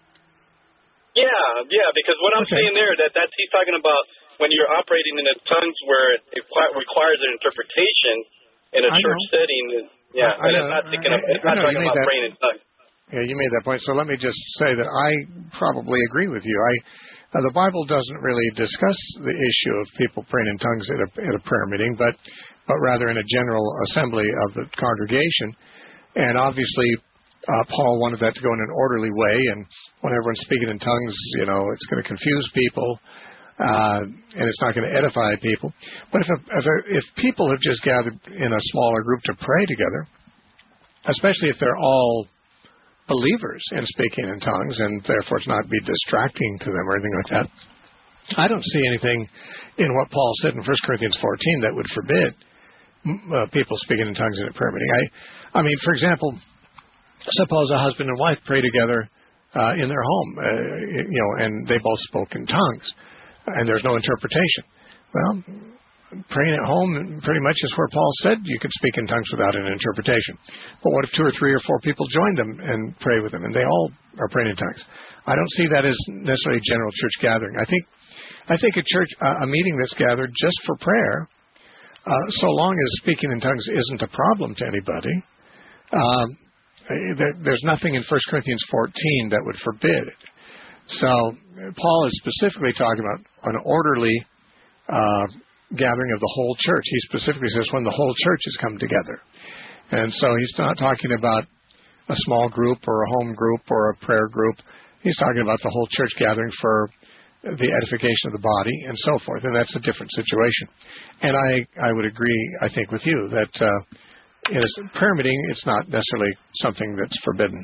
Yeah, yeah. Because what I'm okay. seeing there, that that's he's talking about. When you're operating in a tongues where it requires an interpretation in a I church know. setting, yeah, I, I and know. it's not thinking of, it's I not know, talking about that, praying in tongues. Yeah, you made that point. So let me just say that I probably agree with you. I uh, the Bible doesn't really discuss the issue of people praying in tongues at a, at a prayer meeting, but but rather in a general assembly of the congregation. And obviously, uh, Paul wanted that to go in an orderly way. And when everyone's speaking in tongues, you know, it's going to confuse people. Uh, and it's not going to edify people. But if, a, if, a, if people have just gathered in a smaller group to pray together, especially if they're all believers in speaking in tongues, and therefore it's not be distracting to them or anything like that, I don't see anything in what Paul said in First Corinthians fourteen that would forbid uh, people speaking in tongues in a prayer meeting. I, I mean, for example, suppose a husband and wife pray together uh, in their home, uh, you know, and they both spoke in tongues. And there's no interpretation. Well, praying at home pretty much is where Paul said you could speak in tongues without an interpretation. But what if two or three or four people join them and pray with them, and they all are praying in tongues? I don't see that as necessarily a general church gathering. I think, I think a church, uh, a meeting that's gathered just for prayer, uh, so long as speaking in tongues isn't a problem to anybody, uh, there, there's nothing in First Corinthians fourteen that would forbid it. So Paul is specifically talking about an orderly uh, gathering of the whole church. He specifically says when the whole church has come together. And so he's not talking about a small group or a home group or a prayer group. He's talking about the whole church gathering for the edification of the body and so forth. And that's a different situation. And I, I would agree, I think, with you that uh, in a prayer meeting, it's not necessarily something that's forbidden.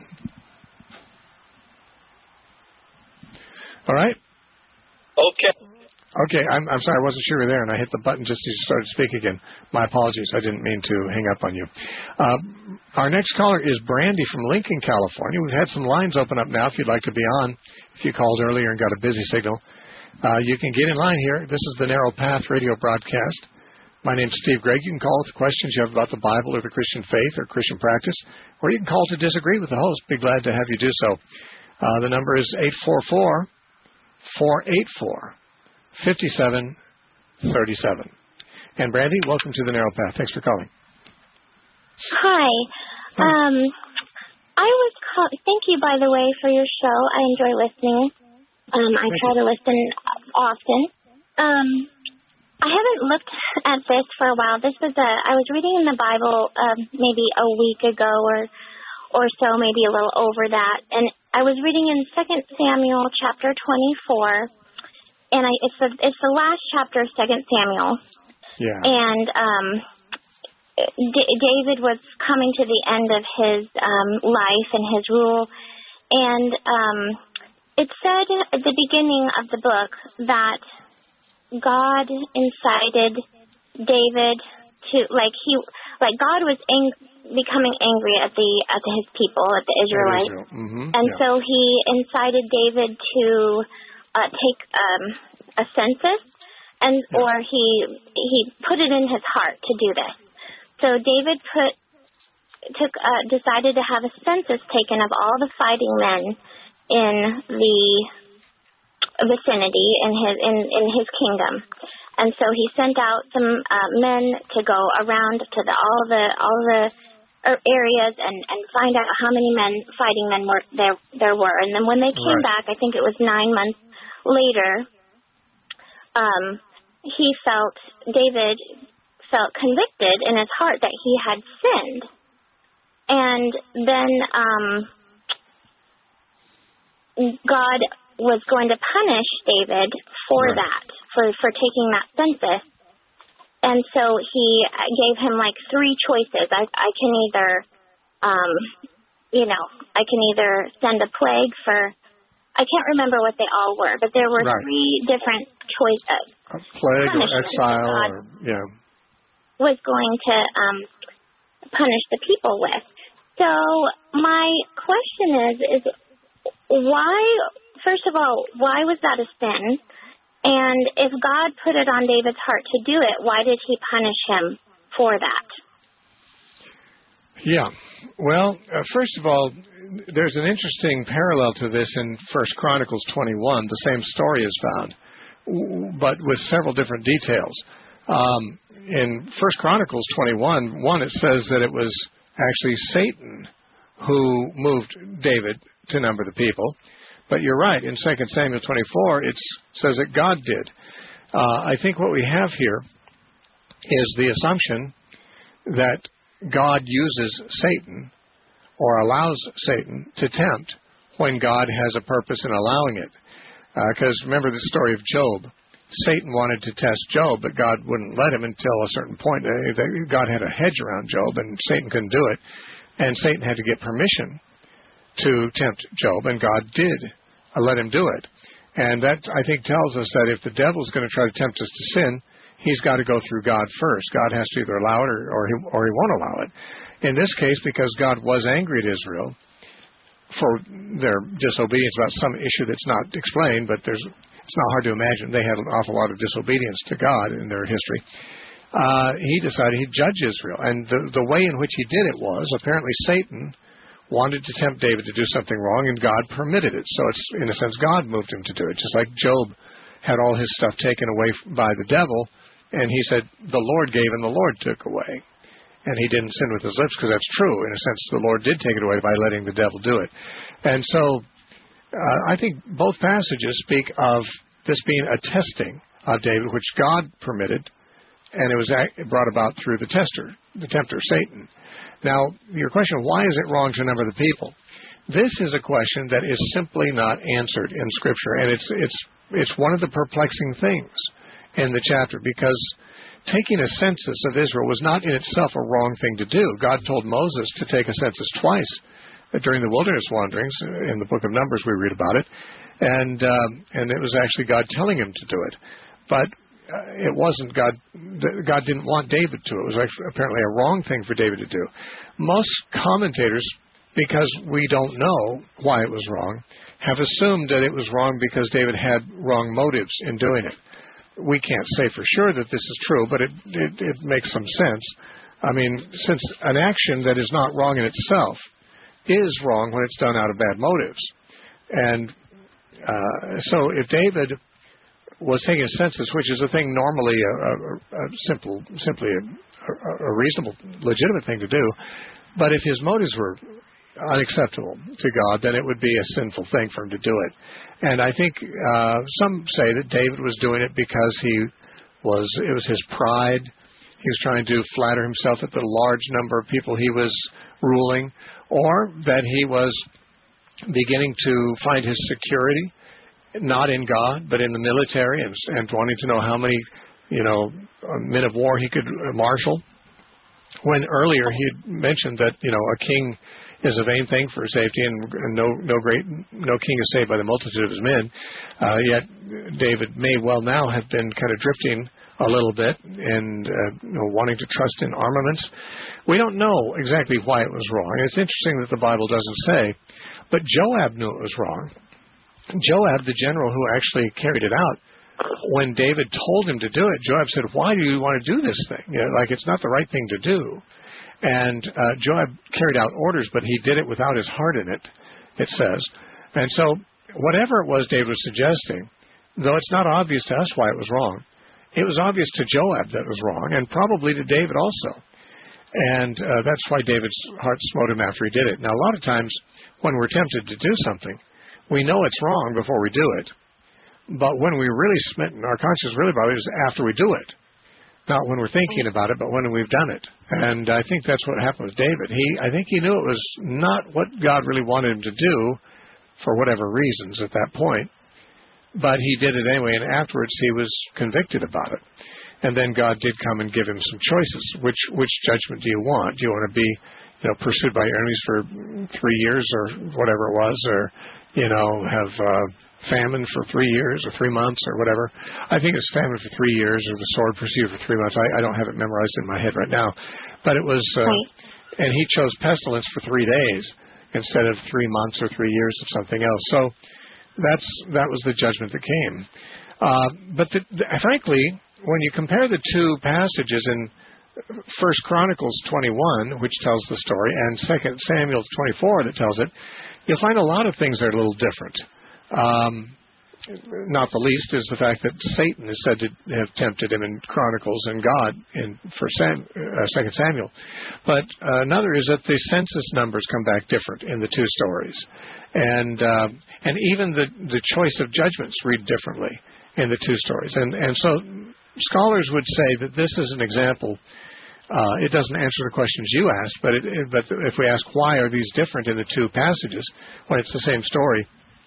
All right? Okay. Okay, I'm, I'm sorry, I wasn't sure you were there, and I hit the button just as you started to speak again. My apologies, I didn't mean to hang up on you. Uh, our next caller is Brandy from Lincoln, California. We've had some lines open up now if you'd like to be on. If you called earlier and got a busy signal, uh, you can get in line here. This is the Narrow Path radio broadcast. My name's Steve Gregg. You can call with questions you have about the Bible or the Christian faith or Christian practice, or you can call to disagree with the host. Be glad to have you do so. Uh, the number is eight four four, four eight four, five seven three seven. And Brandy, welcome to the Narrow Path. Thanks for calling. Hi. Um, I was call- thank you, by the way, for your show. I enjoy listening. Um, I try to listen often. Um, I haven't looked at this for a while. This was a, I was reading in the Bible um, maybe a week ago or or so, maybe a little over that. And I was reading in Second Samuel chapter twenty-four, and I, it's, the, it's the last chapter of Second Samuel. Yeah. And um, D- David was coming to the end of his um, life and his rule. And um, it said at the beginning of the book that God incited David to, like he, like God was ang- becoming angry at the at his people, at the Israelites, Israel. Mm-hmm. and yeah. so he incited David to uh, take um, a census, and yeah. or he he put it in his heart to do this. So David put took uh, decided to have a census taken of all the fighting men in the vicinity in his in, in his kingdom, and so he sent out some uh, men to go around to the, all the all the areas and, and find out how many men fighting men were there there were. And then when they came right. back, I think it was nine months later, um, he felt David felt convicted in his heart that he had sinned, and then um, God was going to punish David for right. that, for, for taking that census. And so he gave him like three choices. I, I can either, um, you know, I can either send a plague for, I can't remember what they all were, but there were right. three different choices. A plague or exile God or, yeah. was going to um, punish the people with. So my question is, is why, first of all, why was that a sin? And if God put it on David's heart to do it, why did he punish him for that? Yeah. Well, uh, first of all, there's an interesting parallel to this in First Chronicles twenty-one. The same story is found, but with several different details. Um, in First Chronicles twenty-one, one, it says that it was actually Satan who moved David to number the people. But you're right, in Second Samuel twenty-four, it says that God did. Uh, I think what we have here is the assumption that God uses Satan or allows Satan to tempt when God has a purpose in allowing it. Because uh, remember the story of Job. Satan wanted to test Job, but God wouldn't let him until a certain point. God had a hedge around Job, and Satan couldn't do it. And Satan had to get permission to tempt Job, and God did uh, let him do it. And that, I think, tells us that if the devil's going to try to tempt us to sin, he's got to go through God first. God has to either allow it or, or, he, or he won't allow it. In this case, because God was angry at Israel for their disobedience about some issue that's not explained, but there's it's not hard to imagine they had an awful lot of disobedience to God in their history. Uh, he decided he'd judge Israel. And the, the way in which he did it was, apparently Satan wanted to tempt David to do something wrong, and God permitted it. So it's, in a sense, God moved him to do it. Just like Job had all his stuff taken away by the devil, and he said, the Lord gave and the Lord took away. And he didn't sin with his lips, because that's true. In a sense, the Lord did take it away by letting the devil do it. And so uh, I think both passages speak of this being a testing of David, which God permitted, and it was brought about through the tester, the tempter, Satan. Now, your question, why is it wrong to number the people? This is a question that is simply not answered in Scripture, and it's it's it's one of the perplexing things in the chapter, because taking a census of Israel was not in itself a wrong thing to do. God told Moses to take a census twice during the wilderness wanderings. In the book of Numbers we read about it, and um, and it was actually God telling him to do it. But uh, it wasn't God. God didn't want David to. It was actually apparently a wrong thing for David to do. Most commentators, because we don't know why it was wrong, have assumed that it was wrong because David had wrong motives in doing it. We can't say for sure that this is true, but it, it, it makes some sense. I mean, since an action that is not wrong in itself is wrong when it's done out of bad motives. And uh, so if David was taking a census, which is a thing normally a, a, a simple, simply a, a reasonable, legitimate thing to do, but if his motives were unacceptable to God, then it would be a sinful thing for him to do it. And I think uh, some say that David was doing it because he was it was his pride. He was trying to flatter himself at the large number of people he was ruling, or that he was beginning to find his security not in God, but in the military, and, and wanting to know how many, you know, men of war he could marshal. When earlier he had mentioned that, you know, a king is a vain thing for safety, and no no great no king is saved by the multitude of his men. Uh, yet David may well now have been kind of drifting a little bit and uh, you know, wanting to trust in armaments. We don't know exactly why it was wrong. It's interesting that the Bible doesn't say, but Joab knew it was wrong. Joab, the general who actually carried it out, when David told him to do it, Joab said, "Why do you want to do this thing? You know, like it's not the right thing to do." And uh, Joab carried out orders, but he did it without his heart in it, it says. And so whatever it was David was suggesting, though it's not obvious to us why it was wrong, it was obvious to Joab that it was wrong, and probably to David also. And uh, that's why David's heart smote him after he did it. Now, a lot of times when we're tempted to do something, we know it's wrong before we do it. But when we're really smitten, our conscience really bothers is after we do it. Not when we're thinking about it, but when we've done it. And I think that's what happened with David. He, I think he knew it was not what God really wanted him to do for whatever reasons at that point. But he did it anyway, and afterwards he was convicted about it. And then God did come and give him some choices. Which which judgment do you want? Do you want to be, you know, pursued by your enemies for three years or whatever it was, or, you know, have uh, famine for three years or three months or whatever? I think it's famine for three years or the sword pursue you for three months. I, I don't have it memorized in my head right now. But it was, uh, and he chose pestilence for three days instead of three months or three years of something else. So that's that was the judgment that came. Uh, but the, the, frankly, when you compare the two passages in First Chronicles twenty-one, which tells the story, and Second Samuel twenty-four that tells it, you'll find a lot of things that are a little different. Um, not the least is the fact that Satan is said to have tempted him in Chronicles and God in First Sam, uh, Second Samuel. But uh, another is that the census numbers come back different in the two stories, and uh, and even the the choice of judgments read differently in the two stories. And and so scholars would say that this is an example. Uh, it doesn't answer the questions you asked, but it, it, but if we ask why are these different in the two passages when it's the same story,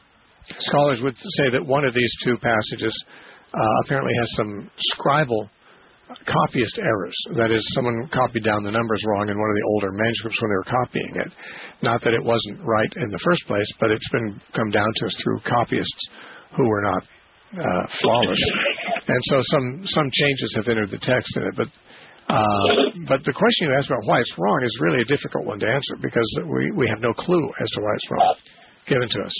scholars would say that one of these two passages uh, apparently has some scribal copyist errors. That is, someone copied down the numbers wrong in one of the older manuscripts when they were copying it. Not that it wasn't right in the first place, but it's been come down to us through copyists who were not uh, flawless. And so some some changes have entered the text in it. But uh, but the question you asked about why it's wrong is really a difficult one to answer, because we, we have no clue as to why it's wrong given to us.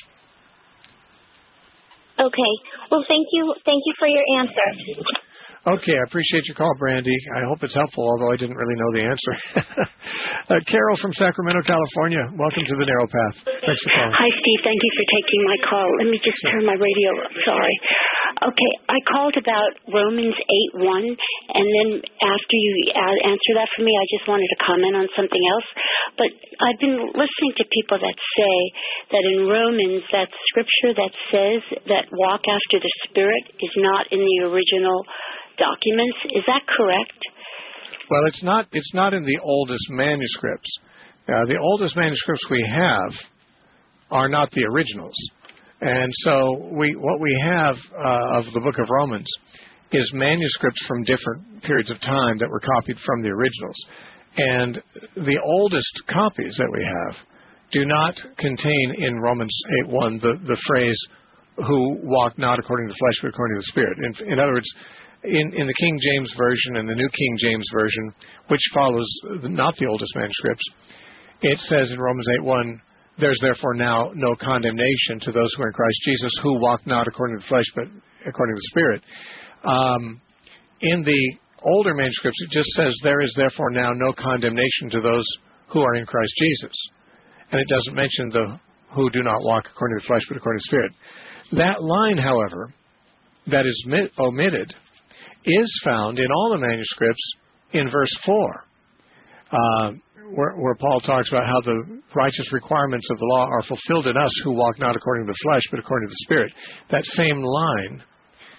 Okay. Well, thank you. Thank you for your answer. Okay, I appreciate your call, Brandy. I hope it's helpful, although I didn't really know the answer. uh, Carol from Sacramento, California. Welcome to the Narrow Path. Thanks for calling. Hi, Steve. Thank you for taking my call. Let me just turn my radio up. Sorry. Okay, I called about Romans eight one, and then after you answer that for me, I just wanted to comment on something else. But I've been listening to people that say that in Romans, that scripture that says that walk after the Spirit is not in the original documents. Is that correct? Well, it's not. It's not in the oldest manuscripts. Uh, the oldest manuscripts we have are not the originals, and so we what we have uh, of the Book of Romans is manuscripts from different periods of time that were copied from the originals, and the oldest copies that we have do not contain in Romans eight one the the phrase "who walk not according to the flesh but according to the Spirit." In, in other words, In, in the King James Version and the New King James Version, which follows not the oldest manuscripts, it says in Romans eight one, "There's therefore now no condemnation to those who are in Christ Jesus, who walk not according to the flesh, but according to the Spirit." Um, in the older manuscripts, it just says, "There is therefore now no condemnation to those who are in Christ Jesus." And it doesn't mention the who do not walk according to the flesh, but according to the Spirit. That line, however, that is omitted is found in all the manuscripts in verse four, uh, where, where Paul talks about how the righteous requirements of the law are fulfilled in us who walk not according to the flesh, but according to the Spirit. That same line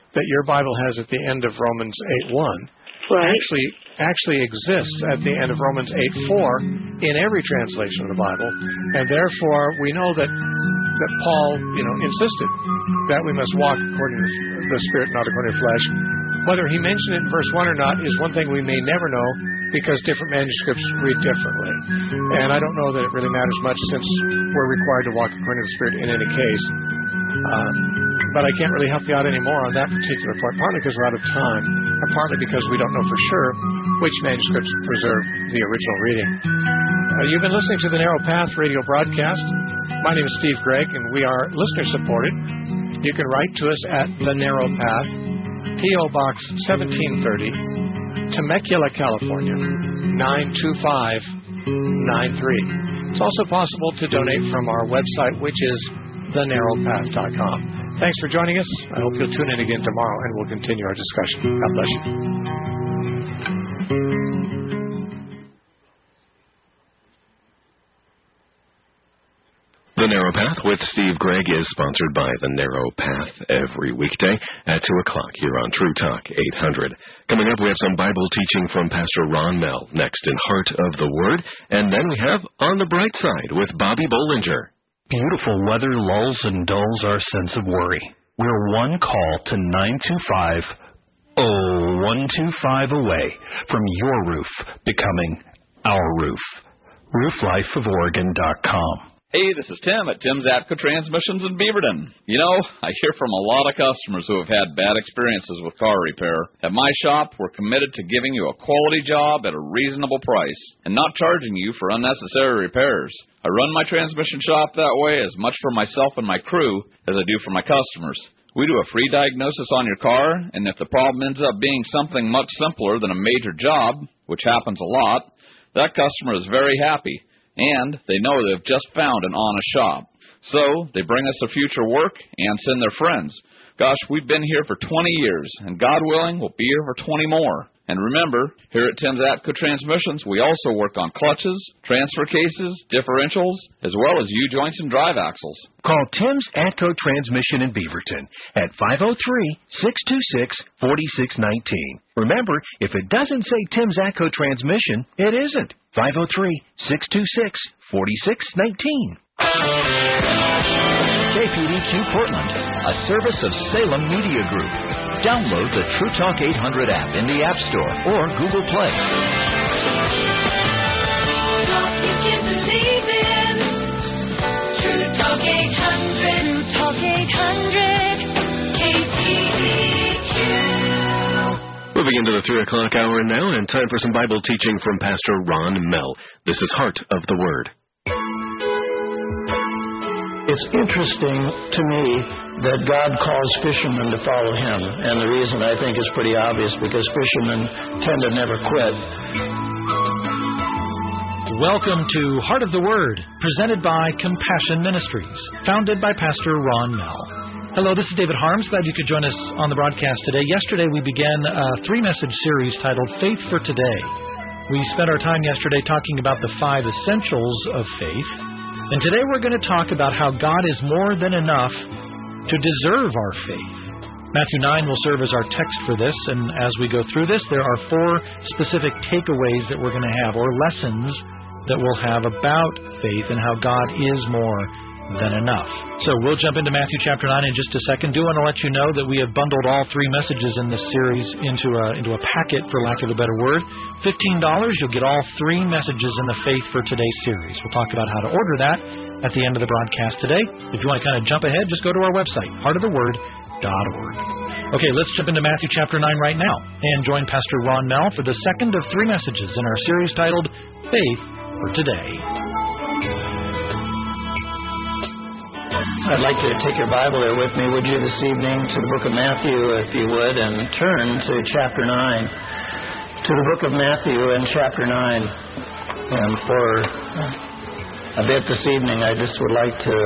that your Bible has at the end of Romans eight one right. actually actually exists at the end of Romans eight four in every translation of the Bible, and therefore we know that that Paul, you know, insisted that we must walk according to the Spirit, not according to the flesh. Whether he mentioned it in verse one or not is one thing we may never know, because different manuscripts read differently. And I don't know that it really matters much, since we're required to walk according to the Spirit in any case. Um, but I can't really help you out anymore on that particular part, partly because we're out of time, and partly because we don't know for sure which manuscripts preserve the original reading. Uh, you've been listening to the Narrow Path radio broadcast. My name is Steve Gregg, and we are listener-supported. You can write to us at The Narrow Path, P O. Box seventeen thirty, Temecula, California, nine two five nine three. It's also possible to donate from our website, which is the narrow path dot com. Thanks for joining us. I hope you'll tune in again tomorrow, and we'll continue our discussion. God bless you. The Narrow Path with Steve Gregg is sponsored by The Narrow Path every weekday at two o'clock here on True Talk eight hundred. Coming up, we have some Bible teaching from Pastor Ron Mell next in Heart of the Word. And then we have On the Bright Side with Bobby Bollinger. Beautiful weather lulls and dulls our sense of worry. We're one call to nine two five, oh one two five away from your roof becoming our roof. roof life of Oregon dot com. Hey, this is Tim at Tim's Atco Transmissions in Beaverton. You know, I hear from a lot of customers who have had bad experiences with car repair. At my shop, we're committed to giving you a quality job at a reasonable price and not charging you for unnecessary repairs. I run my transmission shop that way as much for myself and my crew as I do for my customers. We do a free diagnosis on your car, and if the problem ends up being something much simpler than a major job, which happens a lot, that customer is very happy. And they know they've just found an honest shop. So they bring us the future work and send their friends. Gosh, we've been here for twenty years, and God willing, we'll be here for twenty more. And remember, here at Tim's Atco Transmissions, we also work on clutches, transfer cases, differentials, as well as U-joints and drive axles. Call Tim's Atco Transmission in Beaverton at five oh three, six two six, four six one nine. Remember, if it doesn't say Tim's Atco Transmission, it isn't. five oh three, six two six, four six one nine. K P D Q Portland, a service of Salem Media Group. Download the True Talk eight hundred app in the App Store or Google Play. Talk you can believe in. True Talk eight hundred. True Talk eight hundred. K P D Q. Moving into the three o'clock hour now, and time for some Bible teaching from Pastor Ron Mell. This is Heart of the Word. It's interesting to me that God calls fishermen to follow him, and the reason I think is pretty obvious, because fishermen tend to never quit. Welcome to Heart of the Word, presented by Compassion Ministries, founded by Pastor Ron Mell. Hello, this is David Harms. Glad you could join us on the broadcast today. Yesterday we began a three-message series titled Faith for Today. We spent our time yesterday talking about the five essentials of faith, and today we're going to talk about how God is more than enough to deserve our faith. Matthew nine will serve as our text for this, and as we go through this, there are four specific takeaways that we're going to have, or lessons that we'll have about faith and how God is more than enough. So we'll jump into Matthew chapter nine in just a second. Do want to let you know that we have bundled all three messages in this series into a, into a packet, for lack of a better word. fifteen dollars, you'll get all three messages in the Faith for Today series. We'll talk about how to order that at the end of the broadcast today. If you want to kind of jump ahead, just go to our website, heart of the word dot org. Okay, let's jump into Matthew chapter nine right now and join Pastor Ron Mell for the second of three messages in our series titled Faith for Today. I'd like to take your Bible there with me, would you, this evening, to the book of Matthew, if you would, and turn to chapter nine. To the book of Matthew and chapter nine. And for a bit this evening, I just would like to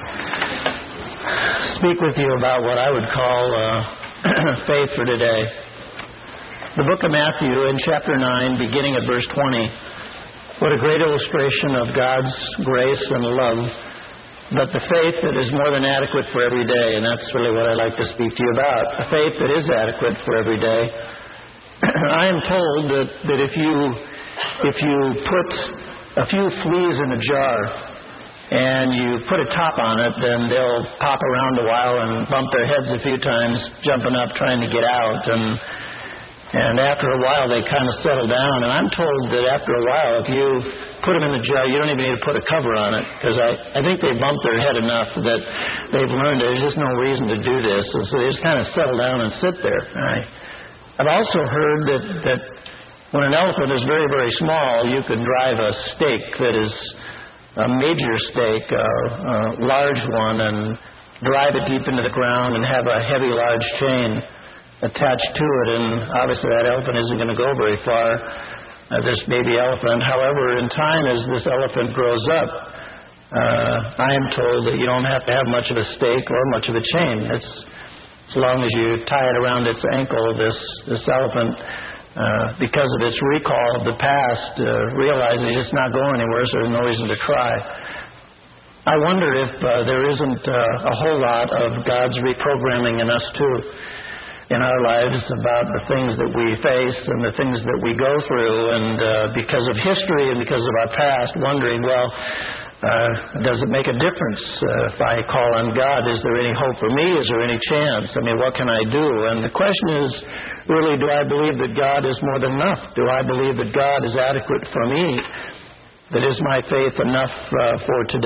speak with you about what I would call uh, faith for today. The book of Matthew in chapter nine, beginning at verse twenty. What a great illustration of God's grace and love but the faith that is more than adequate for every day, and that's really what I'd like to speak to you about. A faith that is adequate for every day. I am told that, that if you if you put a few fleas in a jar and you put a top on it, then they'll pop around a while and bump their heads a few times, jumping up, trying to get out. And and after a while, they kind of settle down. And I'm told that after a while, if you put them in the jar, you don't even need to put a cover on it, because I, I think they bump their head enough that they've learned there's just no reason to do this. And so they just kind of settle down and sit there. Right? I've also heard that, that when an elephant is very, very small, you can drive a stake that is a major stake, a, a large one, and drive it deep into the ground and have a heavy, large chain attached to it. And obviously that elephant isn't going to go very far, uh, this baby elephant. However, in time, as this elephant grows up, uh, I am told that you don't have to have much of a stake or much of a chain. It's as long as you tie it around its ankle, this, this elephant, uh, because of its recall of the past, uh, realizes it's not going anywhere, so there's no reason to try. I wonder if uh, there isn't uh, a whole lot of God's reprogramming in us, too, in our lives, about the things that we face and the things that we go through, and uh, because of history and because of our past, wondering, well, Uh, does it make a difference uh, if I call on God? Is there any hope for me? Is there any chance? I mean, what can I do? And the question is, really, do I believe that God is more than enough? Do I believe that God is adequate for me? That is my faith enough uh, for today?